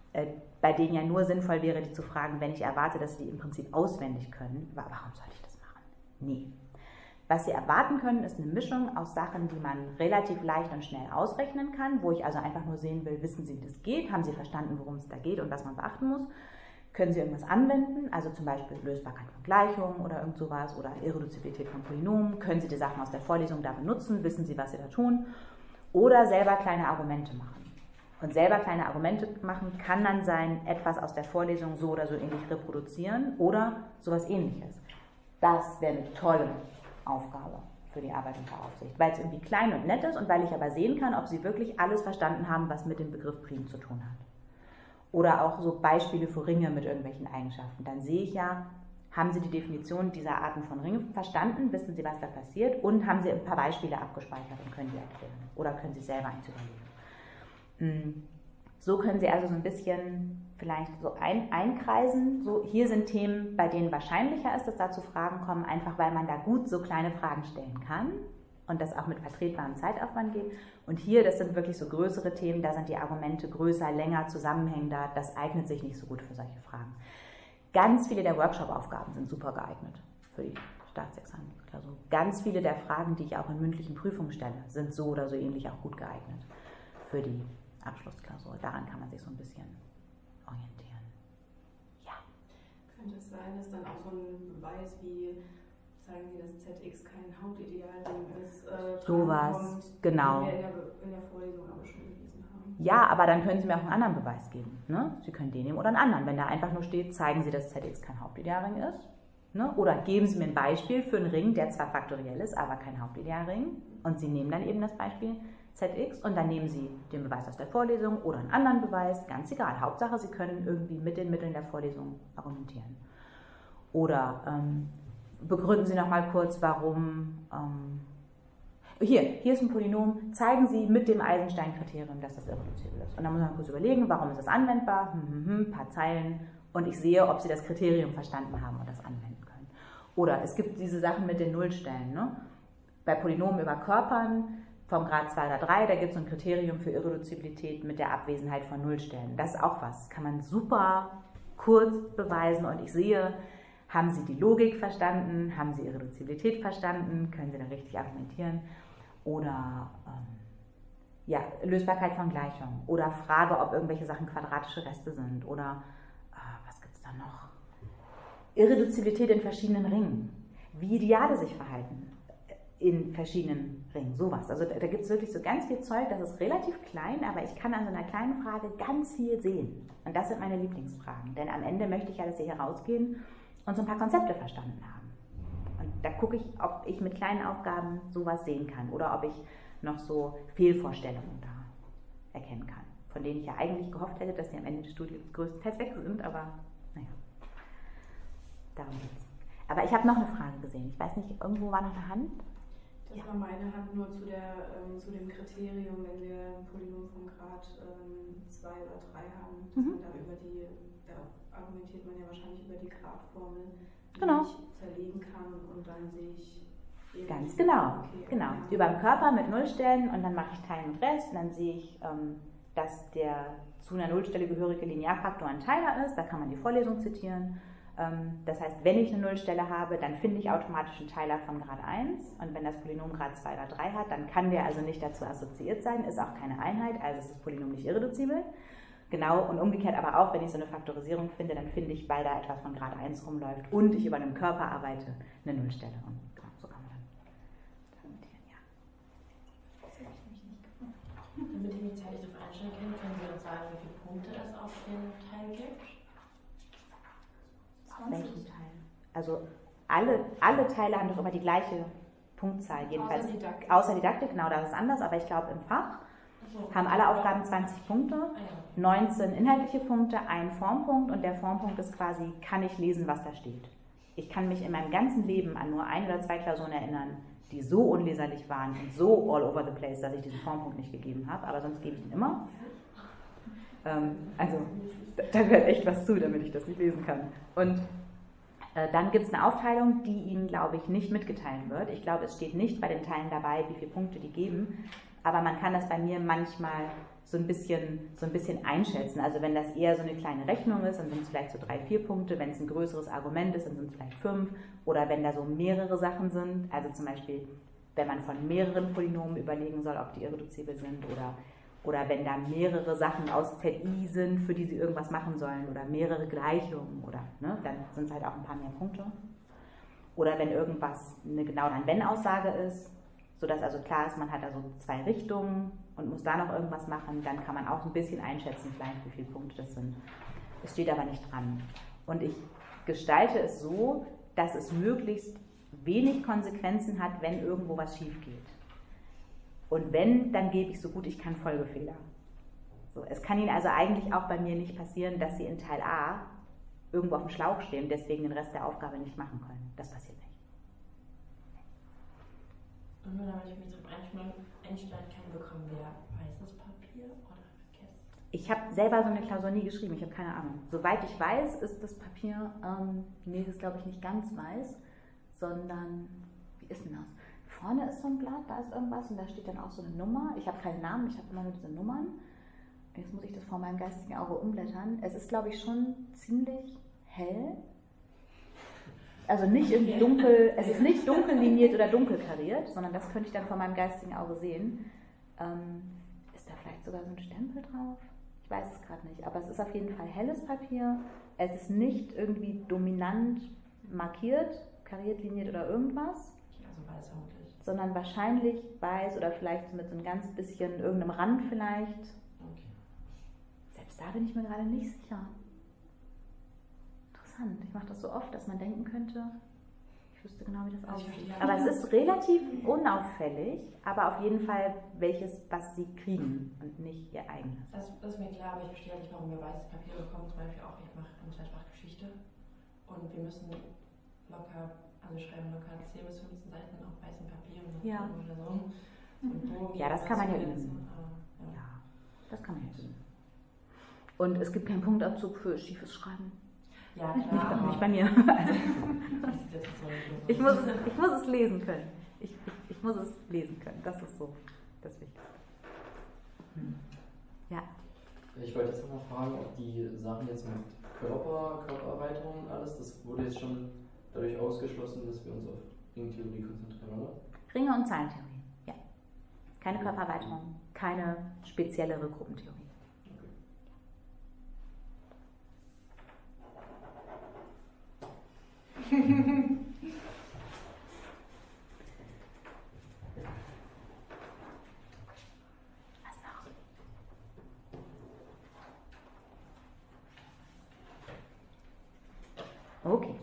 bei denen ja nur sinnvoll wäre, die zu fragen, wenn ich erwarte, dass Sie die im Prinzip auswendig können. Warum soll ich das machen? Nee. Was Sie erwarten können, ist eine Mischung aus Sachen, die man relativ leicht und schnell ausrechnen kann, wo ich also einfach nur sehen will, wissen Sie, wie das geht? Haben Sie verstanden, worum es da geht und was man beachten muss? Können Sie irgendwas anwenden, also zum Beispiel Lösbarkeit von Gleichungen oder irgend sowas oder Irreduzibilität von Polynomen? Können Sie die Sachen aus der Vorlesung da benutzen? Wissen Sie, was Sie da tun? Oder selber kleine Argumente machen. Und selber kleine Argumente machen kann dann sein, etwas aus der Vorlesung so oder so ähnlich reproduzieren oder sowas Ähnliches. Das wäre eine tolle Aufgabe für die Arbeit unter Aufsicht, weil es irgendwie klein und nett ist und weil ich aber sehen kann, ob Sie wirklich alles verstanden haben, was mit dem Begriff Prim zu tun hat. Oder auch so Beispiele für Ringe mit irgendwelchen Eigenschaften. Dann sehe ich ja, haben Sie die Definition dieser Arten von Ringen verstanden, wissen Sie, was da passiert und haben Sie ein paar Beispiele abgespeichert und können die erklären. Oder können Sie selber eins überlegen. So können Sie also so ein bisschen vielleicht so einkreisen. So, hier sind Themen, bei denen wahrscheinlicher ist, dass da zu Fragen kommen, einfach weil man da gut so kleine Fragen stellen kann und das auch mit vertretbarem Zeitaufwand geht. Und hier, das sind wirklich so größere Themen, da sind die Argumente größer, länger, zusammenhängender. Das eignet sich nicht so gut für solche Fragen. Ganz viele der Workshop-Aufgaben sind super geeignet für die Staatsexamenklausur. Ganz viele der Fragen, die ich auch in mündlichen Prüfungen stelle, sind so oder so ähnlich auch gut geeignet für die Abschlussklausur. Daran kann man sich so ein bisschen orientieren. Ja. Könnte es sein, dass dann auch so ein Beweis wie, sagen Sie, dass ZX kein Hauptidealding ist, sowas, genau. Den wir in der Vorlesung aber schon gelesen haben. Ja, aber dann können Sie mir auch einen anderen Beweis geben. Ne? Sie können den nehmen oder einen anderen. Wenn da einfach nur steht, zeigen Sie, dass ZX kein Hauptidealring ist. Ne? Oder geben Sie mir ein Beispiel für einen Ring, der zwar faktoriell ist, aber kein Hauptidealring. Und Sie nehmen dann eben das Beispiel. ZX und dann nehmen Sie den Beweis aus der Vorlesung oder einen anderen Beweis, ganz egal. Hauptsache, Sie können irgendwie mit den Mitteln der Vorlesung argumentieren. Oder begründen Sie nochmal kurz, warum... Hier ist ein Polynom, zeigen Sie mit dem Eisenstein-Kriterium, dass das irreduzibel ist. Und dann muss man kurz überlegen, warum ist das anwendbar, ein paar Zeilen, und ich sehe, ob Sie das Kriterium verstanden haben und das anwenden können. Oder es gibt diese Sachen mit den Nullstellen. Ne? Bei Polynomen über Körpern vom Grad 2 oder 3, da gibt es ein Kriterium für Irreduzibilität mit der Abwesenheit von Nullstellen. Das ist auch was, das kann man super kurz beweisen und ich sehe, haben Sie die Logik verstanden, haben Sie Irreduzibilität verstanden, können Sie da richtig argumentieren. Oder Lösbarkeit von Gleichungen. Oder Frage, ob irgendwelche Sachen quadratische Reste sind. Oder was gibt es da noch? Irreduzibilität in verschiedenen Ringen. Wie Ideale sich verhalten in verschiedenen Ringen. Sowas. Also da gibt es wirklich so ganz viel Zeug, das ist relativ klein, aber ich kann an so einer kleinen Frage ganz viel sehen. Und das sind meine Lieblingsfragen. Denn am Ende möchte ich ja, dass Sie hier rausgehen und so ein paar Konzepte verstanden haben. Und da gucke ich, ob ich mit kleinen Aufgaben sowas sehen kann oder ob ich noch so Fehlvorstellungen da erkennen kann, von denen ich ja eigentlich gehofft hätte, dass sie am Ende des Studiums größtenteils weg sind, aber naja, darum geht's. Aber ich habe noch eine Frage gesehen. Ich weiß nicht, irgendwo war noch eine Hand? Das war meine Hand nur zu dem Kriterium, wenn wir ein Polynom vom Grad 2 oder 3 haben, dass man da argumentiert man ja wahrscheinlich über die Gradformel, die ich zerlegen kann und dann sehe ich... Ganz genau, okay, genau. Ja. Über den Körper mit Nullstellen und dann mache ich Teil und Rest und dann sehe ich, dass der zu einer Nullstelle gehörige Linearfaktor ein Teiler ist, da kann man die Vorlesung zitieren. Das heißt, wenn ich eine Nullstelle habe, dann finde ich automatisch einen Teiler von Grad 1 und wenn das Polynom Grad 2 oder 3 hat, dann kann der also nicht dazu assoziiert sein, ist auch keine Einheit, also ist das Polynom nicht irreduzibel. Genau, und umgekehrt aber auch, wenn ich so eine Faktorisierung finde, dann finde ich, weil da etwas von Grad 1 rumläuft und ich über einem Körper arbeite, eine Nullstelle. Und genau, so kann man dann argumentieren, ja. Das habe ich mich nicht gefragt. Damit ich mich zeitlich darauf einstellen kann, können Sie uns sagen, wie viele Punkte es auf den Teil gibt? Auf welchen Teil? Also alle Teile haben doch immer die gleiche Punktzahl, jedenfalls. Außer Didaktik, genau, das ist anders, aber ich glaube im Fach haben alle Aufgaben 20 Punkte, 19 inhaltliche Punkte, ein Formpunkt und der Formpunkt ist quasi, kann ich lesen, was da steht. Ich kann mich in meinem ganzen Leben an nur 1 oder 2 Klausuren erinnern, die so unleserlich waren und so all over the place, dass ich diesen Formpunkt nicht gegeben habe, aber sonst gebe ich ihn immer. Also da gehört echt was zu, damit ich das nicht lesen kann. Und dann gibt es eine Aufteilung, die Ihnen, glaube ich, nicht mitgeteilt wird. Ich glaube, es steht nicht bei den Teilen dabei, wie viele Punkte die geben, aber man kann das bei mir manchmal so ein bisschen einschätzen. Also wenn das eher so eine kleine Rechnung ist, dann sind es vielleicht so 3, 4 Punkte. Wenn es ein größeres Argument ist, dann sind es vielleicht 5. Oder wenn da so mehrere Sachen sind, also zum Beispiel, wenn man von mehreren Polynomen überlegen soll, ob die irreduzibel sind oder wenn da mehrere Sachen aus ZI sind, für die Sie irgendwas machen sollen oder mehrere Gleichungen oder ne, dann sind es halt auch ein paar mehr Punkte. Oder wenn irgendwas eine genau dann Wenn-Aussage ist, sodass also klar ist, man hat also 2 Richtungen und muss da noch irgendwas machen, dann kann man auch ein bisschen einschätzen, vielleicht wie viele Punkte das sind. Es steht aber nicht dran. Und ich gestalte es so, dass es möglichst wenig Konsequenzen hat, wenn irgendwo was schief geht. Und wenn, dann gebe ich so gut ich kann Folgefehler. So, es kann Ihnen also eigentlich auch bei mir nicht passieren, dass Sie in Teil A irgendwo auf dem Schlauch stehen und deswegen den Rest der Aufgabe nicht machen können. Das passiert nicht. Und nur damit ich mich darauf einstellen kann, bekommen wir weißes Papier oder Käse? Ich habe selber so eine Klausur nie geschrieben, ich habe keine Ahnung. Soweit ich weiß, ist das Papier, nee, das ist glaube ich nicht ganz weiß, sondern, wie ist denn das? Vorne ist so ein Blatt, da ist irgendwas und da steht dann auch so eine Nummer. Ich habe keinen Namen, ich habe immer nur diese Nummern. Jetzt muss ich das vor meinem geistigen Auge umblättern. Es ist, glaube ich, schon ziemlich hell. Also nicht irgendwie dunkel, es ist nicht dunkel liniert oder dunkel kariert, sondern das könnte ich dann vor meinem geistigen Auge sehen. Ist da vielleicht sogar so ein Stempel drauf? Ich weiß es gerade nicht, aber es ist auf jeden Fall helles Papier. Es ist nicht irgendwie dominant markiert, kariert, liniert oder irgendwas. Also weiß vermutlich. Sondern wahrscheinlich weiß oder vielleicht mit so ein ganz bisschen irgendeinem Rand vielleicht. Okay. Selbst da bin ich mir gerade nicht sicher. Interessant. Ich mache das so oft, dass man denken könnte, ich Ich wüsste genau, wie das Also ich aussieht. verstehe Aber es nicht. ist relativ unauffällig, aber auf jeden Fall welches, was sie kriegen und nicht ihr eigenes. Das ist mir klar, aber ich verstehe nicht, warum wir weißes Papier bekommen. Zum Beispiel auch, ich mache im Zweitfach Geschichte und wir müssen locker, also wir schreiben locker 10 bis 15 Seiten auf weißem Papier und dann Ja. oder so. Und Bogen Ja, das kann man ja setzen, üben. aber, ja. Ja, das kann man ja üben. Und es gibt keinen Punktabzug für schiefes Schreiben. Ja, Nicht, klar. nicht bei mir. Ich muss es lesen können. Ich muss es lesen können. Das ist so das Wichtigste. Ja. Ich wollte jetzt noch mal fragen, ob die Sachen jetzt mit Körpererweiterung und alles, das wurde jetzt schon dadurch ausgeschlossen, dass wir uns auf Ringtheorie konzentrieren, oder? Ringe und Zahlentheorie. Ja. Keine Körpererweiterung, keine speziellere Gruppentheorie. Was noch? Okay.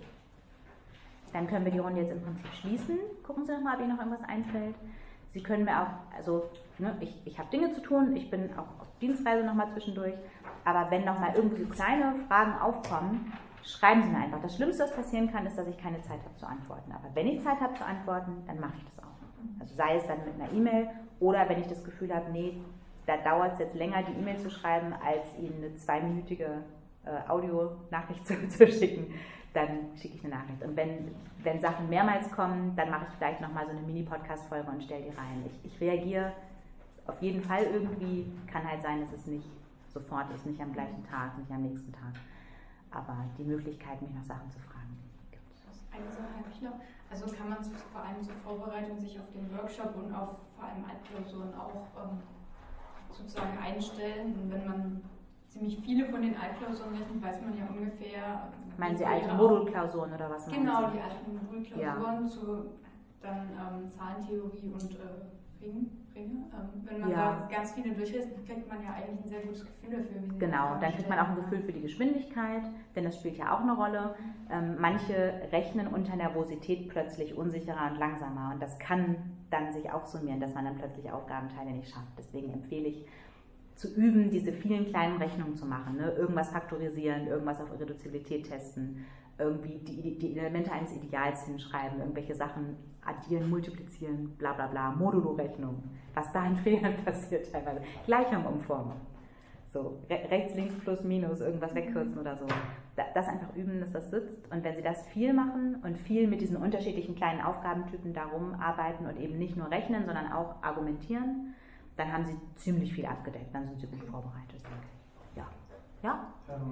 Dann können wir die Runde jetzt im Prinzip schließen. Gucken Sie nochmal, ob Ihnen noch irgendwas einfällt. Sie können mir auch, also ne, ich habe Dinge zu tun, ich bin auch auf Dienstreise nochmal zwischendurch, aber wenn nochmal irgendwie so kleine Fragen aufkommen, schreiben Sie mir einfach. Das Schlimmste, was passieren kann, ist, dass ich keine Zeit habe zu antworten. Aber wenn ich Zeit habe zu antworten, dann mache ich das auch. Also sei es dann mit einer E-Mail oder wenn ich das Gefühl habe, nee, da dauert es jetzt länger, die E-Mail zu schreiben, als Ihnen eine 2-minütige Audio-Nachricht zu schicken, dann schicke ich eine Nachricht. Und wenn Sachen mehrmals kommen, dann mache ich vielleicht nochmal so eine Mini-Podcast-Folge und stelle die rein. Ich reagiere auf jeden Fall irgendwie. Kann halt sein, dass es nicht sofort ist, nicht am gleichen Tag, nicht am nächsten Tag. Aber die Möglichkeit, mich nach Sachen zu fragen, gibt es. Eine Sache habe ich noch. Also kann man vor allem zur Vorbereitung sich auf den Workshop und auf vor allem Altklausuren auch sozusagen einstellen. Und wenn man ziemlich viele von den Altklausuren rechnet, weiß man ja ungefähr. Meinen Sie alte Modulklausuren oder was? Genau, die alten Modulklausuren zu dann Zahlentheorie und Ringe. Wenn man da ganz viele durchliest, kriegt man ja eigentlich ein sehr gutes Gefühl dafür. Wie Genau, dann kriegt man auch ein Gefühl für die Geschwindigkeit, denn das spielt ja auch eine Rolle. Manche rechnen unter Nervosität plötzlich unsicherer und langsamer und das kann dann sich aufsummieren, dass man dann plötzlich Aufgabenteile nicht schafft. Deswegen empfehle ich, zu üben, diese vielen kleinen Rechnungen zu machen. Ne? Irgendwas faktorisieren, irgendwas auf Irreduzibilität testen, irgendwie die Elemente eines Ideals hinschreiben, irgendwelche Sachen addieren, multiplizieren, bla bla bla, Modulo-Rechnung, was da an Fehlern passiert teilweise. Gleichung umformen. So, rechts, links, plus, minus, irgendwas wegkürzen oder so. Das einfach üben, dass das sitzt. Und wenn Sie das viel machen und viel mit diesen unterschiedlichen kleinen Aufgabentypen darum arbeiten und eben nicht nur rechnen, sondern auch argumentieren, dann haben Sie ziemlich viel abgedeckt, dann sind Sie gut vorbereitet. Ja. Ja?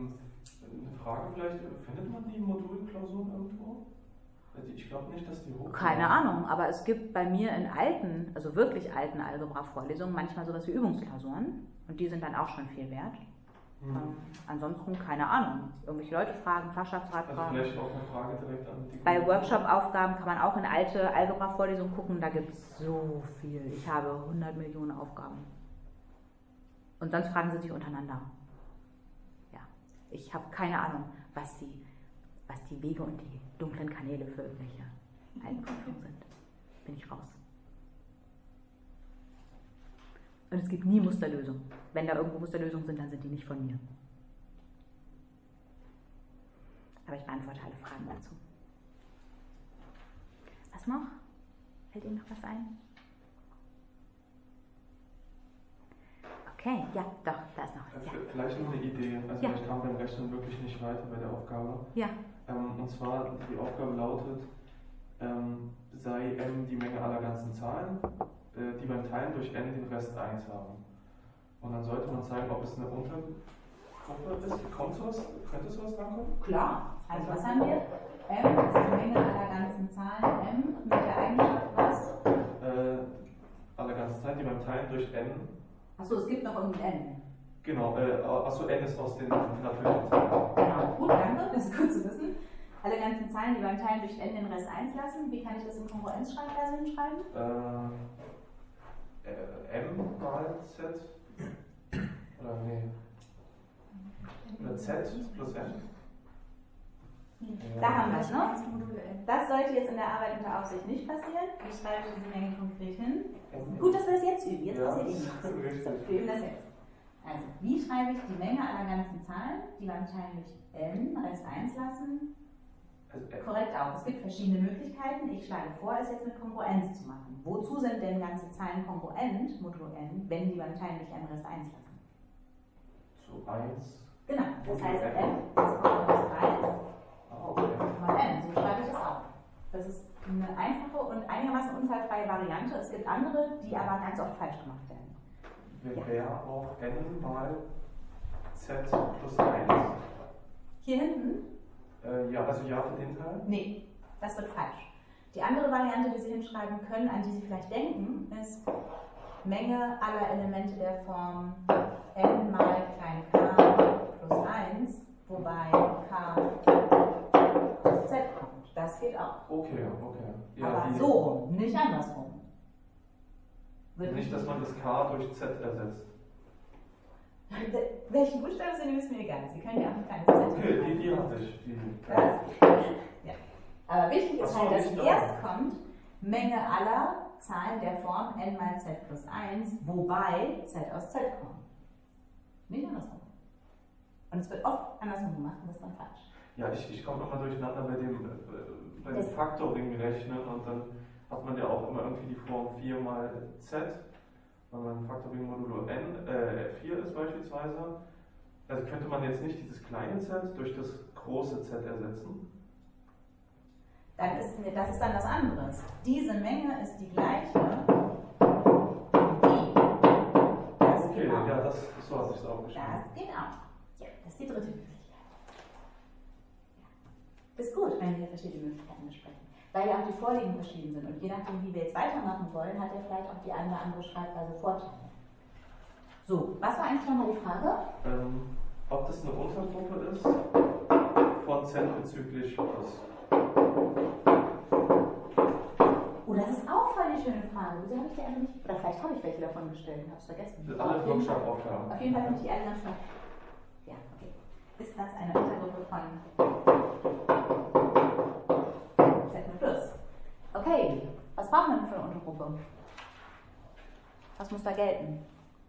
Eine Frage vielleicht, findet man die Modulklausuren irgendwo? Ich glaube nicht, dass die hoch. Keine Ahnung, aber es gibt bei mir in alten, also wirklich alten Algebra-Vorlesungen manchmal sowas wie Übungsklausuren und die sind dann auch schon viel wert. Ansonsten keine Ahnung. Irgendwelche Leute fragen, Fachschaftsrat fragen. Also vielleicht auch eine Frage direkt an die Bei Workshop-Aufgaben kann man auch in alte Algebra-Vorlesungen gucken, da gibt es so viel. Ich habe 100 Millionen Aufgaben. Und sonst fragen sie sich untereinander. Ja, ich habe keine Ahnung, was die Wege und die dunklen Kanäle für irgendwelche Altenprüfungen sind. Bin ich raus. Und es gibt nie Musterlösungen. Wenn da irgendwo Musterlösungen sind, dann sind die nicht von mir. Aber ich beantworte alle Fragen dazu. Was noch? Fällt Ihnen noch was ein? Okay, ja, doch, da ist noch was. Ja. Vielleicht noch eine Idee. Also ich kam beim Rechnen wirklich nicht weiter bei der Aufgabe. Ja. Und zwar, die Aufgabe lautet, sei m die Menge aller ganzen Zahlen, die beim Teilen durch n den Rest 1 haben. Und dann sollte man zeigen, ob es eine Untergruppe ist. Könnte sowas drankommen? Klar. Also was haben wir? M ist die Menge aller ganzen Zahlen. M mit der Eigenschaft was? Aller ganzen Zahlen, die beim Teilen durch n. Achso, es gibt noch irgendwie n. Genau, achso, n ist aus den natürlichen Zahlen. Genau, gut, danke, das ist gut zu wissen. Alle ganzen Zahlen, die beim Teilen durch n den Rest 1 lassen. Wie kann ich das in Konkurrenzschreibweise hinschreiben? M mal Z. Oder nee. Oder Z plus n. Da haben wir es, ne? Module N. Das sollte jetzt in der Arbeit mit der Aufsicht nicht passieren. Wie schreibe ich diese Menge konkret hin? Gut, dass wir das jetzt üben. Jetzt passiert eh nichts. So, wir üben das jetzt. Also, wie schreibe ich die Menge aller ganzen Zahlen, die beim Teilen durch n Rest 1 lassen? Korrekt auch. Es gibt verschiedene Möglichkeiten. Ich schlage vor, es jetzt mit Kongruenz zu machen. Wozu sind denn ganze Zahlen kongruent, modulo n, wenn die beim Teilen durch n Rest 1 lassen? Zu 1. Genau. Das heißt, n ist Kongruenz 1. Okay. Mal n, so schreibe ich das auf. Das ist eine einfache und einigermaßen unfallfreie Variante. Es gibt andere, die aber ganz oft falsch gemacht werden. Wäre auch n mal z plus 1. Hier hinten? Ja, also ja für den Teil? Nee, das wird falsch. Die andere Variante, die Sie hinschreiben können, an die Sie vielleicht denken, ist Menge aller Elemente der Form n mal klein k plus 1, wobei k aus z kommt. Das geht auch. Okay. Ja, Aber so rum, nicht andersrum. Nicht, dass man das k durch z ersetzt. Welchen Buchstaben sind, ist mir egal. Sie können ja auch ein kleines Z. Okay, die hatte ich. Ja. Aber wichtig ist halt, dass nicht erst kommt Menge aller Zahlen der Form n mal z plus 1, wobei z aus z kommt. Nicht andersrum. Und es wird oft andersrum gemacht und das ist dann falsch. Ja, ich komme nochmal durcheinander bei dem Faktoring rechnen und dann hat man ja auch immer irgendwie die Form 4 mal z. Wenn man Faktoring modulo n 4 ist beispielsweise, also könnte man jetzt nicht dieses kleine z durch das große z ersetzen? Das ist dann was anderes. Diese Menge ist die gleiche wie die. Ja, so hatte ich es auch geschrieben. Das geht auch. Ja, das ist die dritte Möglichkeit. Ja. Ist gut, wenn wir verschiedene Möglichkeiten besprechen. Weil ja auch die Vorlieben verschieden sind. Und je nachdem, wie wir jetzt weitermachen wollen, hat ja vielleicht auch die eine oder andere Schreibweise Vorteile. So, was war eigentlich nochmal die Frage? Ob das eine Untergruppe ist von z bezüglich plus. Oh, das ist auch voll die schöne Frage. Wieso habe ich die einfach nicht. Oder vielleicht habe ich welche davon gestellt und habe es vergessen. Das alle Blockschaft-Aufgaben. Auf jeden Fall finde ich die alle ganz spannend. Ja, okay. Ist das eine Untergruppe von Z plus? Okay, was brauchen wir denn für eine Untergruppe? Was muss da gelten?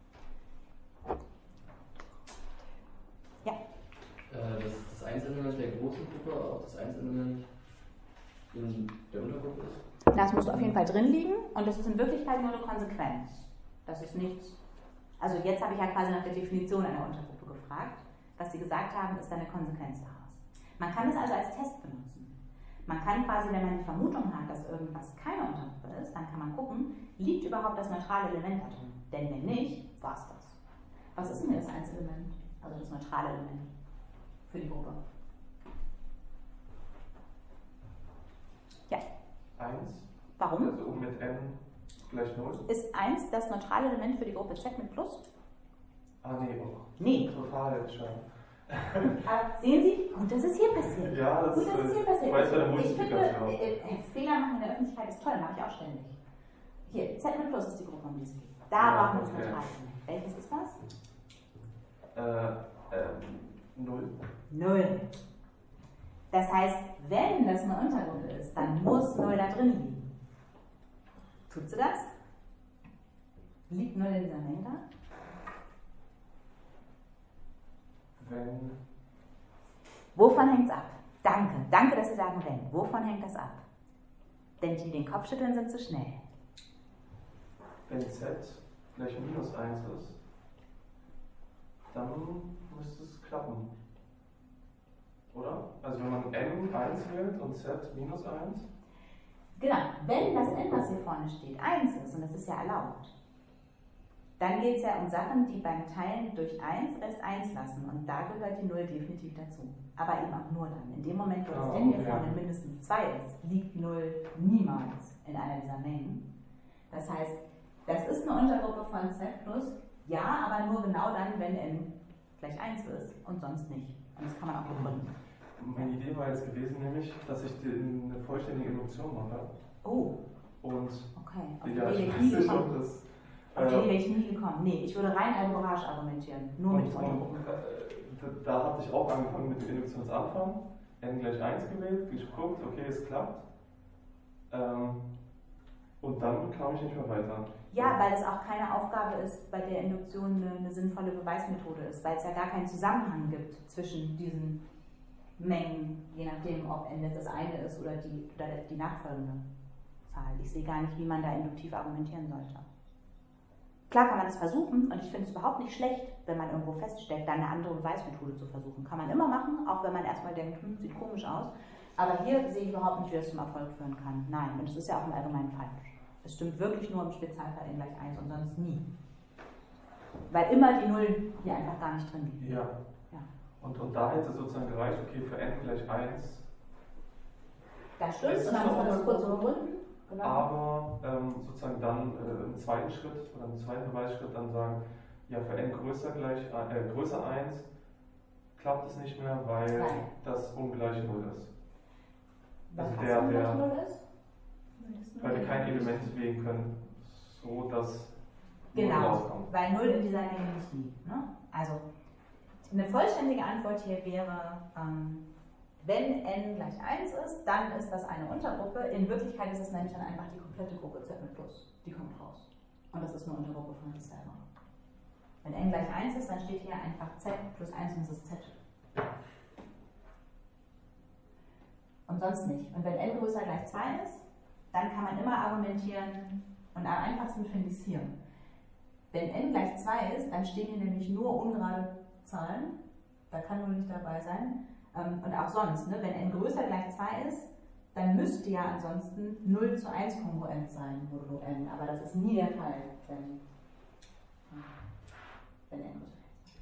Ja. Das Einzenelement der großen Gruppe auch das Einzenelement in der Untergruppe ist? Das muss auf jeden Fall drin liegen und das ist in Wirklichkeit nur eine Konsequenz. Das ist nichts. Also jetzt habe ich ja quasi nach der Definition einer Untergruppe gefragt. Was Sie gesagt haben, ist eine Konsequenz daraus. Man kann es also als Test benutzen. Man kann quasi, wenn man die Vermutung hat, dass irgendwas keine Untergruppe ist, dann kann man gucken, liegt überhaupt das neutrale Element da drin? Denn wenn nicht, war es das. Was ist denn das Einzelement? Also das neutrale Element für die Gruppe? Ja. 1. Warum? Also mit n gleich 0. Ist 1 das neutrale Element für die Gruppe Z mit Plus? Ah, nee, oh. Nee. Total schade. Sehen Sie? Gut, dass es hier passiert. Ja, das Gut, dass es hier passiert. ich weiß bei der Ich finde, Multiplikation. Fehler machen in der Öffentlichkeit ist toll, mache ich auch ständig. Hier, Z mit Plus ist die Gruppe, um die es geht. Da brauchen wir das neutrale Element. Welches ist das? 0. 0. Das heißt, wenn das eine Untergruppe ist, dann muss 0 da drin liegen. Tut sie das? Liegt 0 in dieser Menge da? Wenn. Wovon hängt es ab? Danke, dass Sie sagen wenn. Wovon hängt das ab? Denn die den Kopf schütteln sind zu schnell. Wenn z gleich minus 1 ist, dann müsste es klappen. Oder? Also wenn man n 1 wählt und z minus 1? Genau, wenn das n, was hier vorne steht, 1 ist, und das ist ja erlaubt, dann geht es ja um Sachen, die beim Teilen durch 1 Rest 1 lassen. Und da gehört die 0 definitiv dazu. Aber eben auch nur dann. In dem Moment, wo das n hier vorne mindestens 2 ist, liegt 0 niemals in einer dieser Mengen. Das heißt, das ist eine Untergruppe von Z plus, ja, aber nur genau dann, wenn n gleich 1 ist und sonst nicht. Und das kann man auch begründen. Meine Idee war jetzt gewesen, nämlich, dass ich eine vollständige Induktion mache. Oh. Und okay. Auf ja, die ich wäre ich nie weiß gekommen. schon, dass, Auf die wäre ich nie gekommen. Nee, ich würde rein algebraisch argumentieren. Nur mit Untergruppen. Da hatte ich auch angefangen mit dem Induktionsanfang. n gleich 1 gewählt, geguckt, okay, es klappt. Und dann kam ich nicht mehr weiter. Ja, weil es auch keine Aufgabe ist, bei der Induktion eine sinnvolle Beweismethode ist, weil es ja gar keinen Zusammenhang gibt zwischen diesen Mengen, je nachdem, ob n das eine ist oder die nachfolgende Zahl. Ich sehe gar nicht, wie man da induktiv argumentieren sollte. Klar kann man das versuchen und ich finde es überhaupt nicht schlecht, wenn man irgendwo feststellt, dann eine andere Beweismethode zu versuchen. Kann man immer machen, auch wenn man erstmal denkt, sieht komisch aus. Aber hier sehe ich überhaupt nicht, wie das zum Erfolg führen kann. Nein, und das ist ja auch im Allgemeinen falsch. Es stimmt wirklich nur im Spezialfall n gleich 1 und sonst nie. Weil immer die Nullen hier einfach gar nicht drin liegen. Ja. Und da hätte sozusagen gereicht, okay, für n gleich 1. Das stimmt, und dann muss man das kurz begründen. Genau. Aber sozusagen dann im zweiten Schritt oder im zweiten Beweisschritt dann sagen, ja, für n größer 1 klappt es nicht mehr, weil das ungleich 0 ist. Also der 0 ist? Weil wir kein Element wählen können, so dass 0 rauskommt. Genau, weil 0 in dieser Menge nicht liegt. Ne? Also eine vollständige Antwort hier wäre, wenn n gleich 1 ist, dann ist das eine Untergruppe. In Wirklichkeit ist es nämlich dann einfach die komplette Gruppe z mit Plus. Die kommt raus. Und das ist eine Untergruppe von sich selber. Wenn n gleich 1 ist, dann steht hier einfach z plus 1 und es ist z. Und sonst nicht. Und wenn n größer gleich 2 ist, dann kann man immer argumentieren, und am einfachsten finde ich es hier. Wenn n gleich 2 ist, dann stehen hier nämlich nur ungerade Zahlen. Da kann nur nicht dabei sein. Und auch sonst, ne? Wenn n größer gleich 2 ist, dann müsste ja ansonsten 0 zu 1 kongruent sein, modulo n. Aber das ist nie der Fall, wenn n größer ist.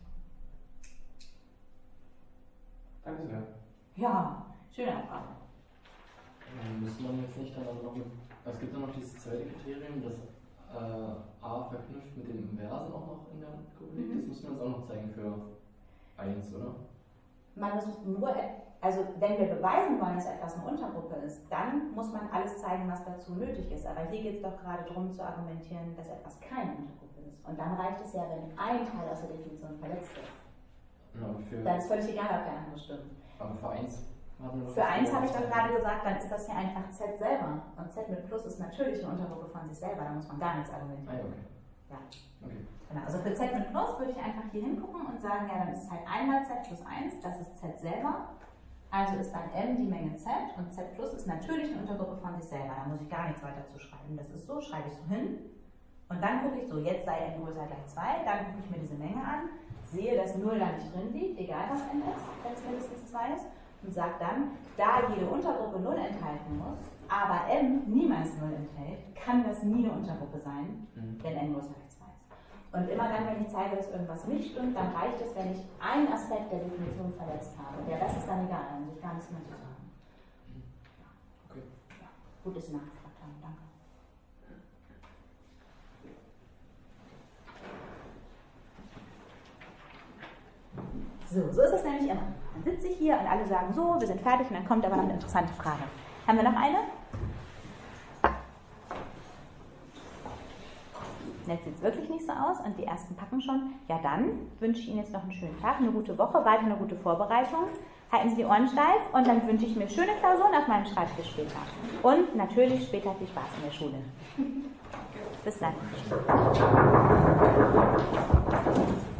Danke sehr. Ja, schöne Frage. Müsste man jetzt nicht dann aber noch mit. Es gibt ja noch dieses zweite Kriterium, das a verknüpft mit dem Inversen auch noch in der Gruppe liegt. Das muss man jetzt auch noch zeigen für 1, oder? Man muss nur, also wenn wir beweisen wollen, dass etwas eine Untergruppe ist, dann muss man alles zeigen, was dazu nötig ist. Aber hier geht es doch gerade darum zu argumentieren, dass etwas keine Untergruppe ist. Und dann reicht es ja, wenn ein Teil aus der Definition verletzt ist. Ja, dann ist völlig egal, ob der andere stimmt. Aber für 1 Für 1 habe ich doch gerade gesagt, dann ist das ja einfach z selber. Und z mit Plus ist natürlich eine Untergruppe von sich selber, da muss man gar nichts argumentieren. Okay. Ja. Okay. Genau. Also für z mit Plus würde ich einfach hier hingucken und sagen, ja, dann ist es halt einmal z plus 1, das ist z selber. Also ist dann m die Menge z und z plus ist natürlich eine Untergruppe von sich selber. Da muss ich gar nichts weiter zu schreiben. Das ist so, schreibe ich so hin. Und dann gucke ich so, jetzt sei n größer gleich 2, dann gucke ich mir diese Menge an, sehe, dass 0 da nicht drin liegt, egal was n ist, wenn es mindestens 2 ist. Und sagt dann, da jede Untergruppe 0 enthalten muss, aber m niemals 0 enthält, kann das nie eine Untergruppe sein, wenn n größer als 2 ist. Und immer dann, wenn ich zeige, dass irgendwas nicht stimmt, dann reicht es, wenn ich einen Aspekt der Definition verletzt habe. Der Rest ist dann egal, dann muss ich gar nichts mehr zu sagen. Okay. Ja, gut, dass Sie nachgefragt haben, danke. So ist es nämlich immer. Dann sitze ich hier und alle sagen so, wir sind fertig und dann kommt aber noch eine interessante Frage. Haben wir noch eine? Jetzt sieht es wirklich nicht so aus und die ersten packen schon. Ja, dann wünsche ich Ihnen jetzt noch einen schönen Tag, eine gute Woche, weiter eine gute Vorbereitung. Halten Sie die Ohren steif und dann wünsche ich mir schöne Klausuren auf meinem Schreibtisch später. Und natürlich später viel Spaß in der Schule. Bis dann.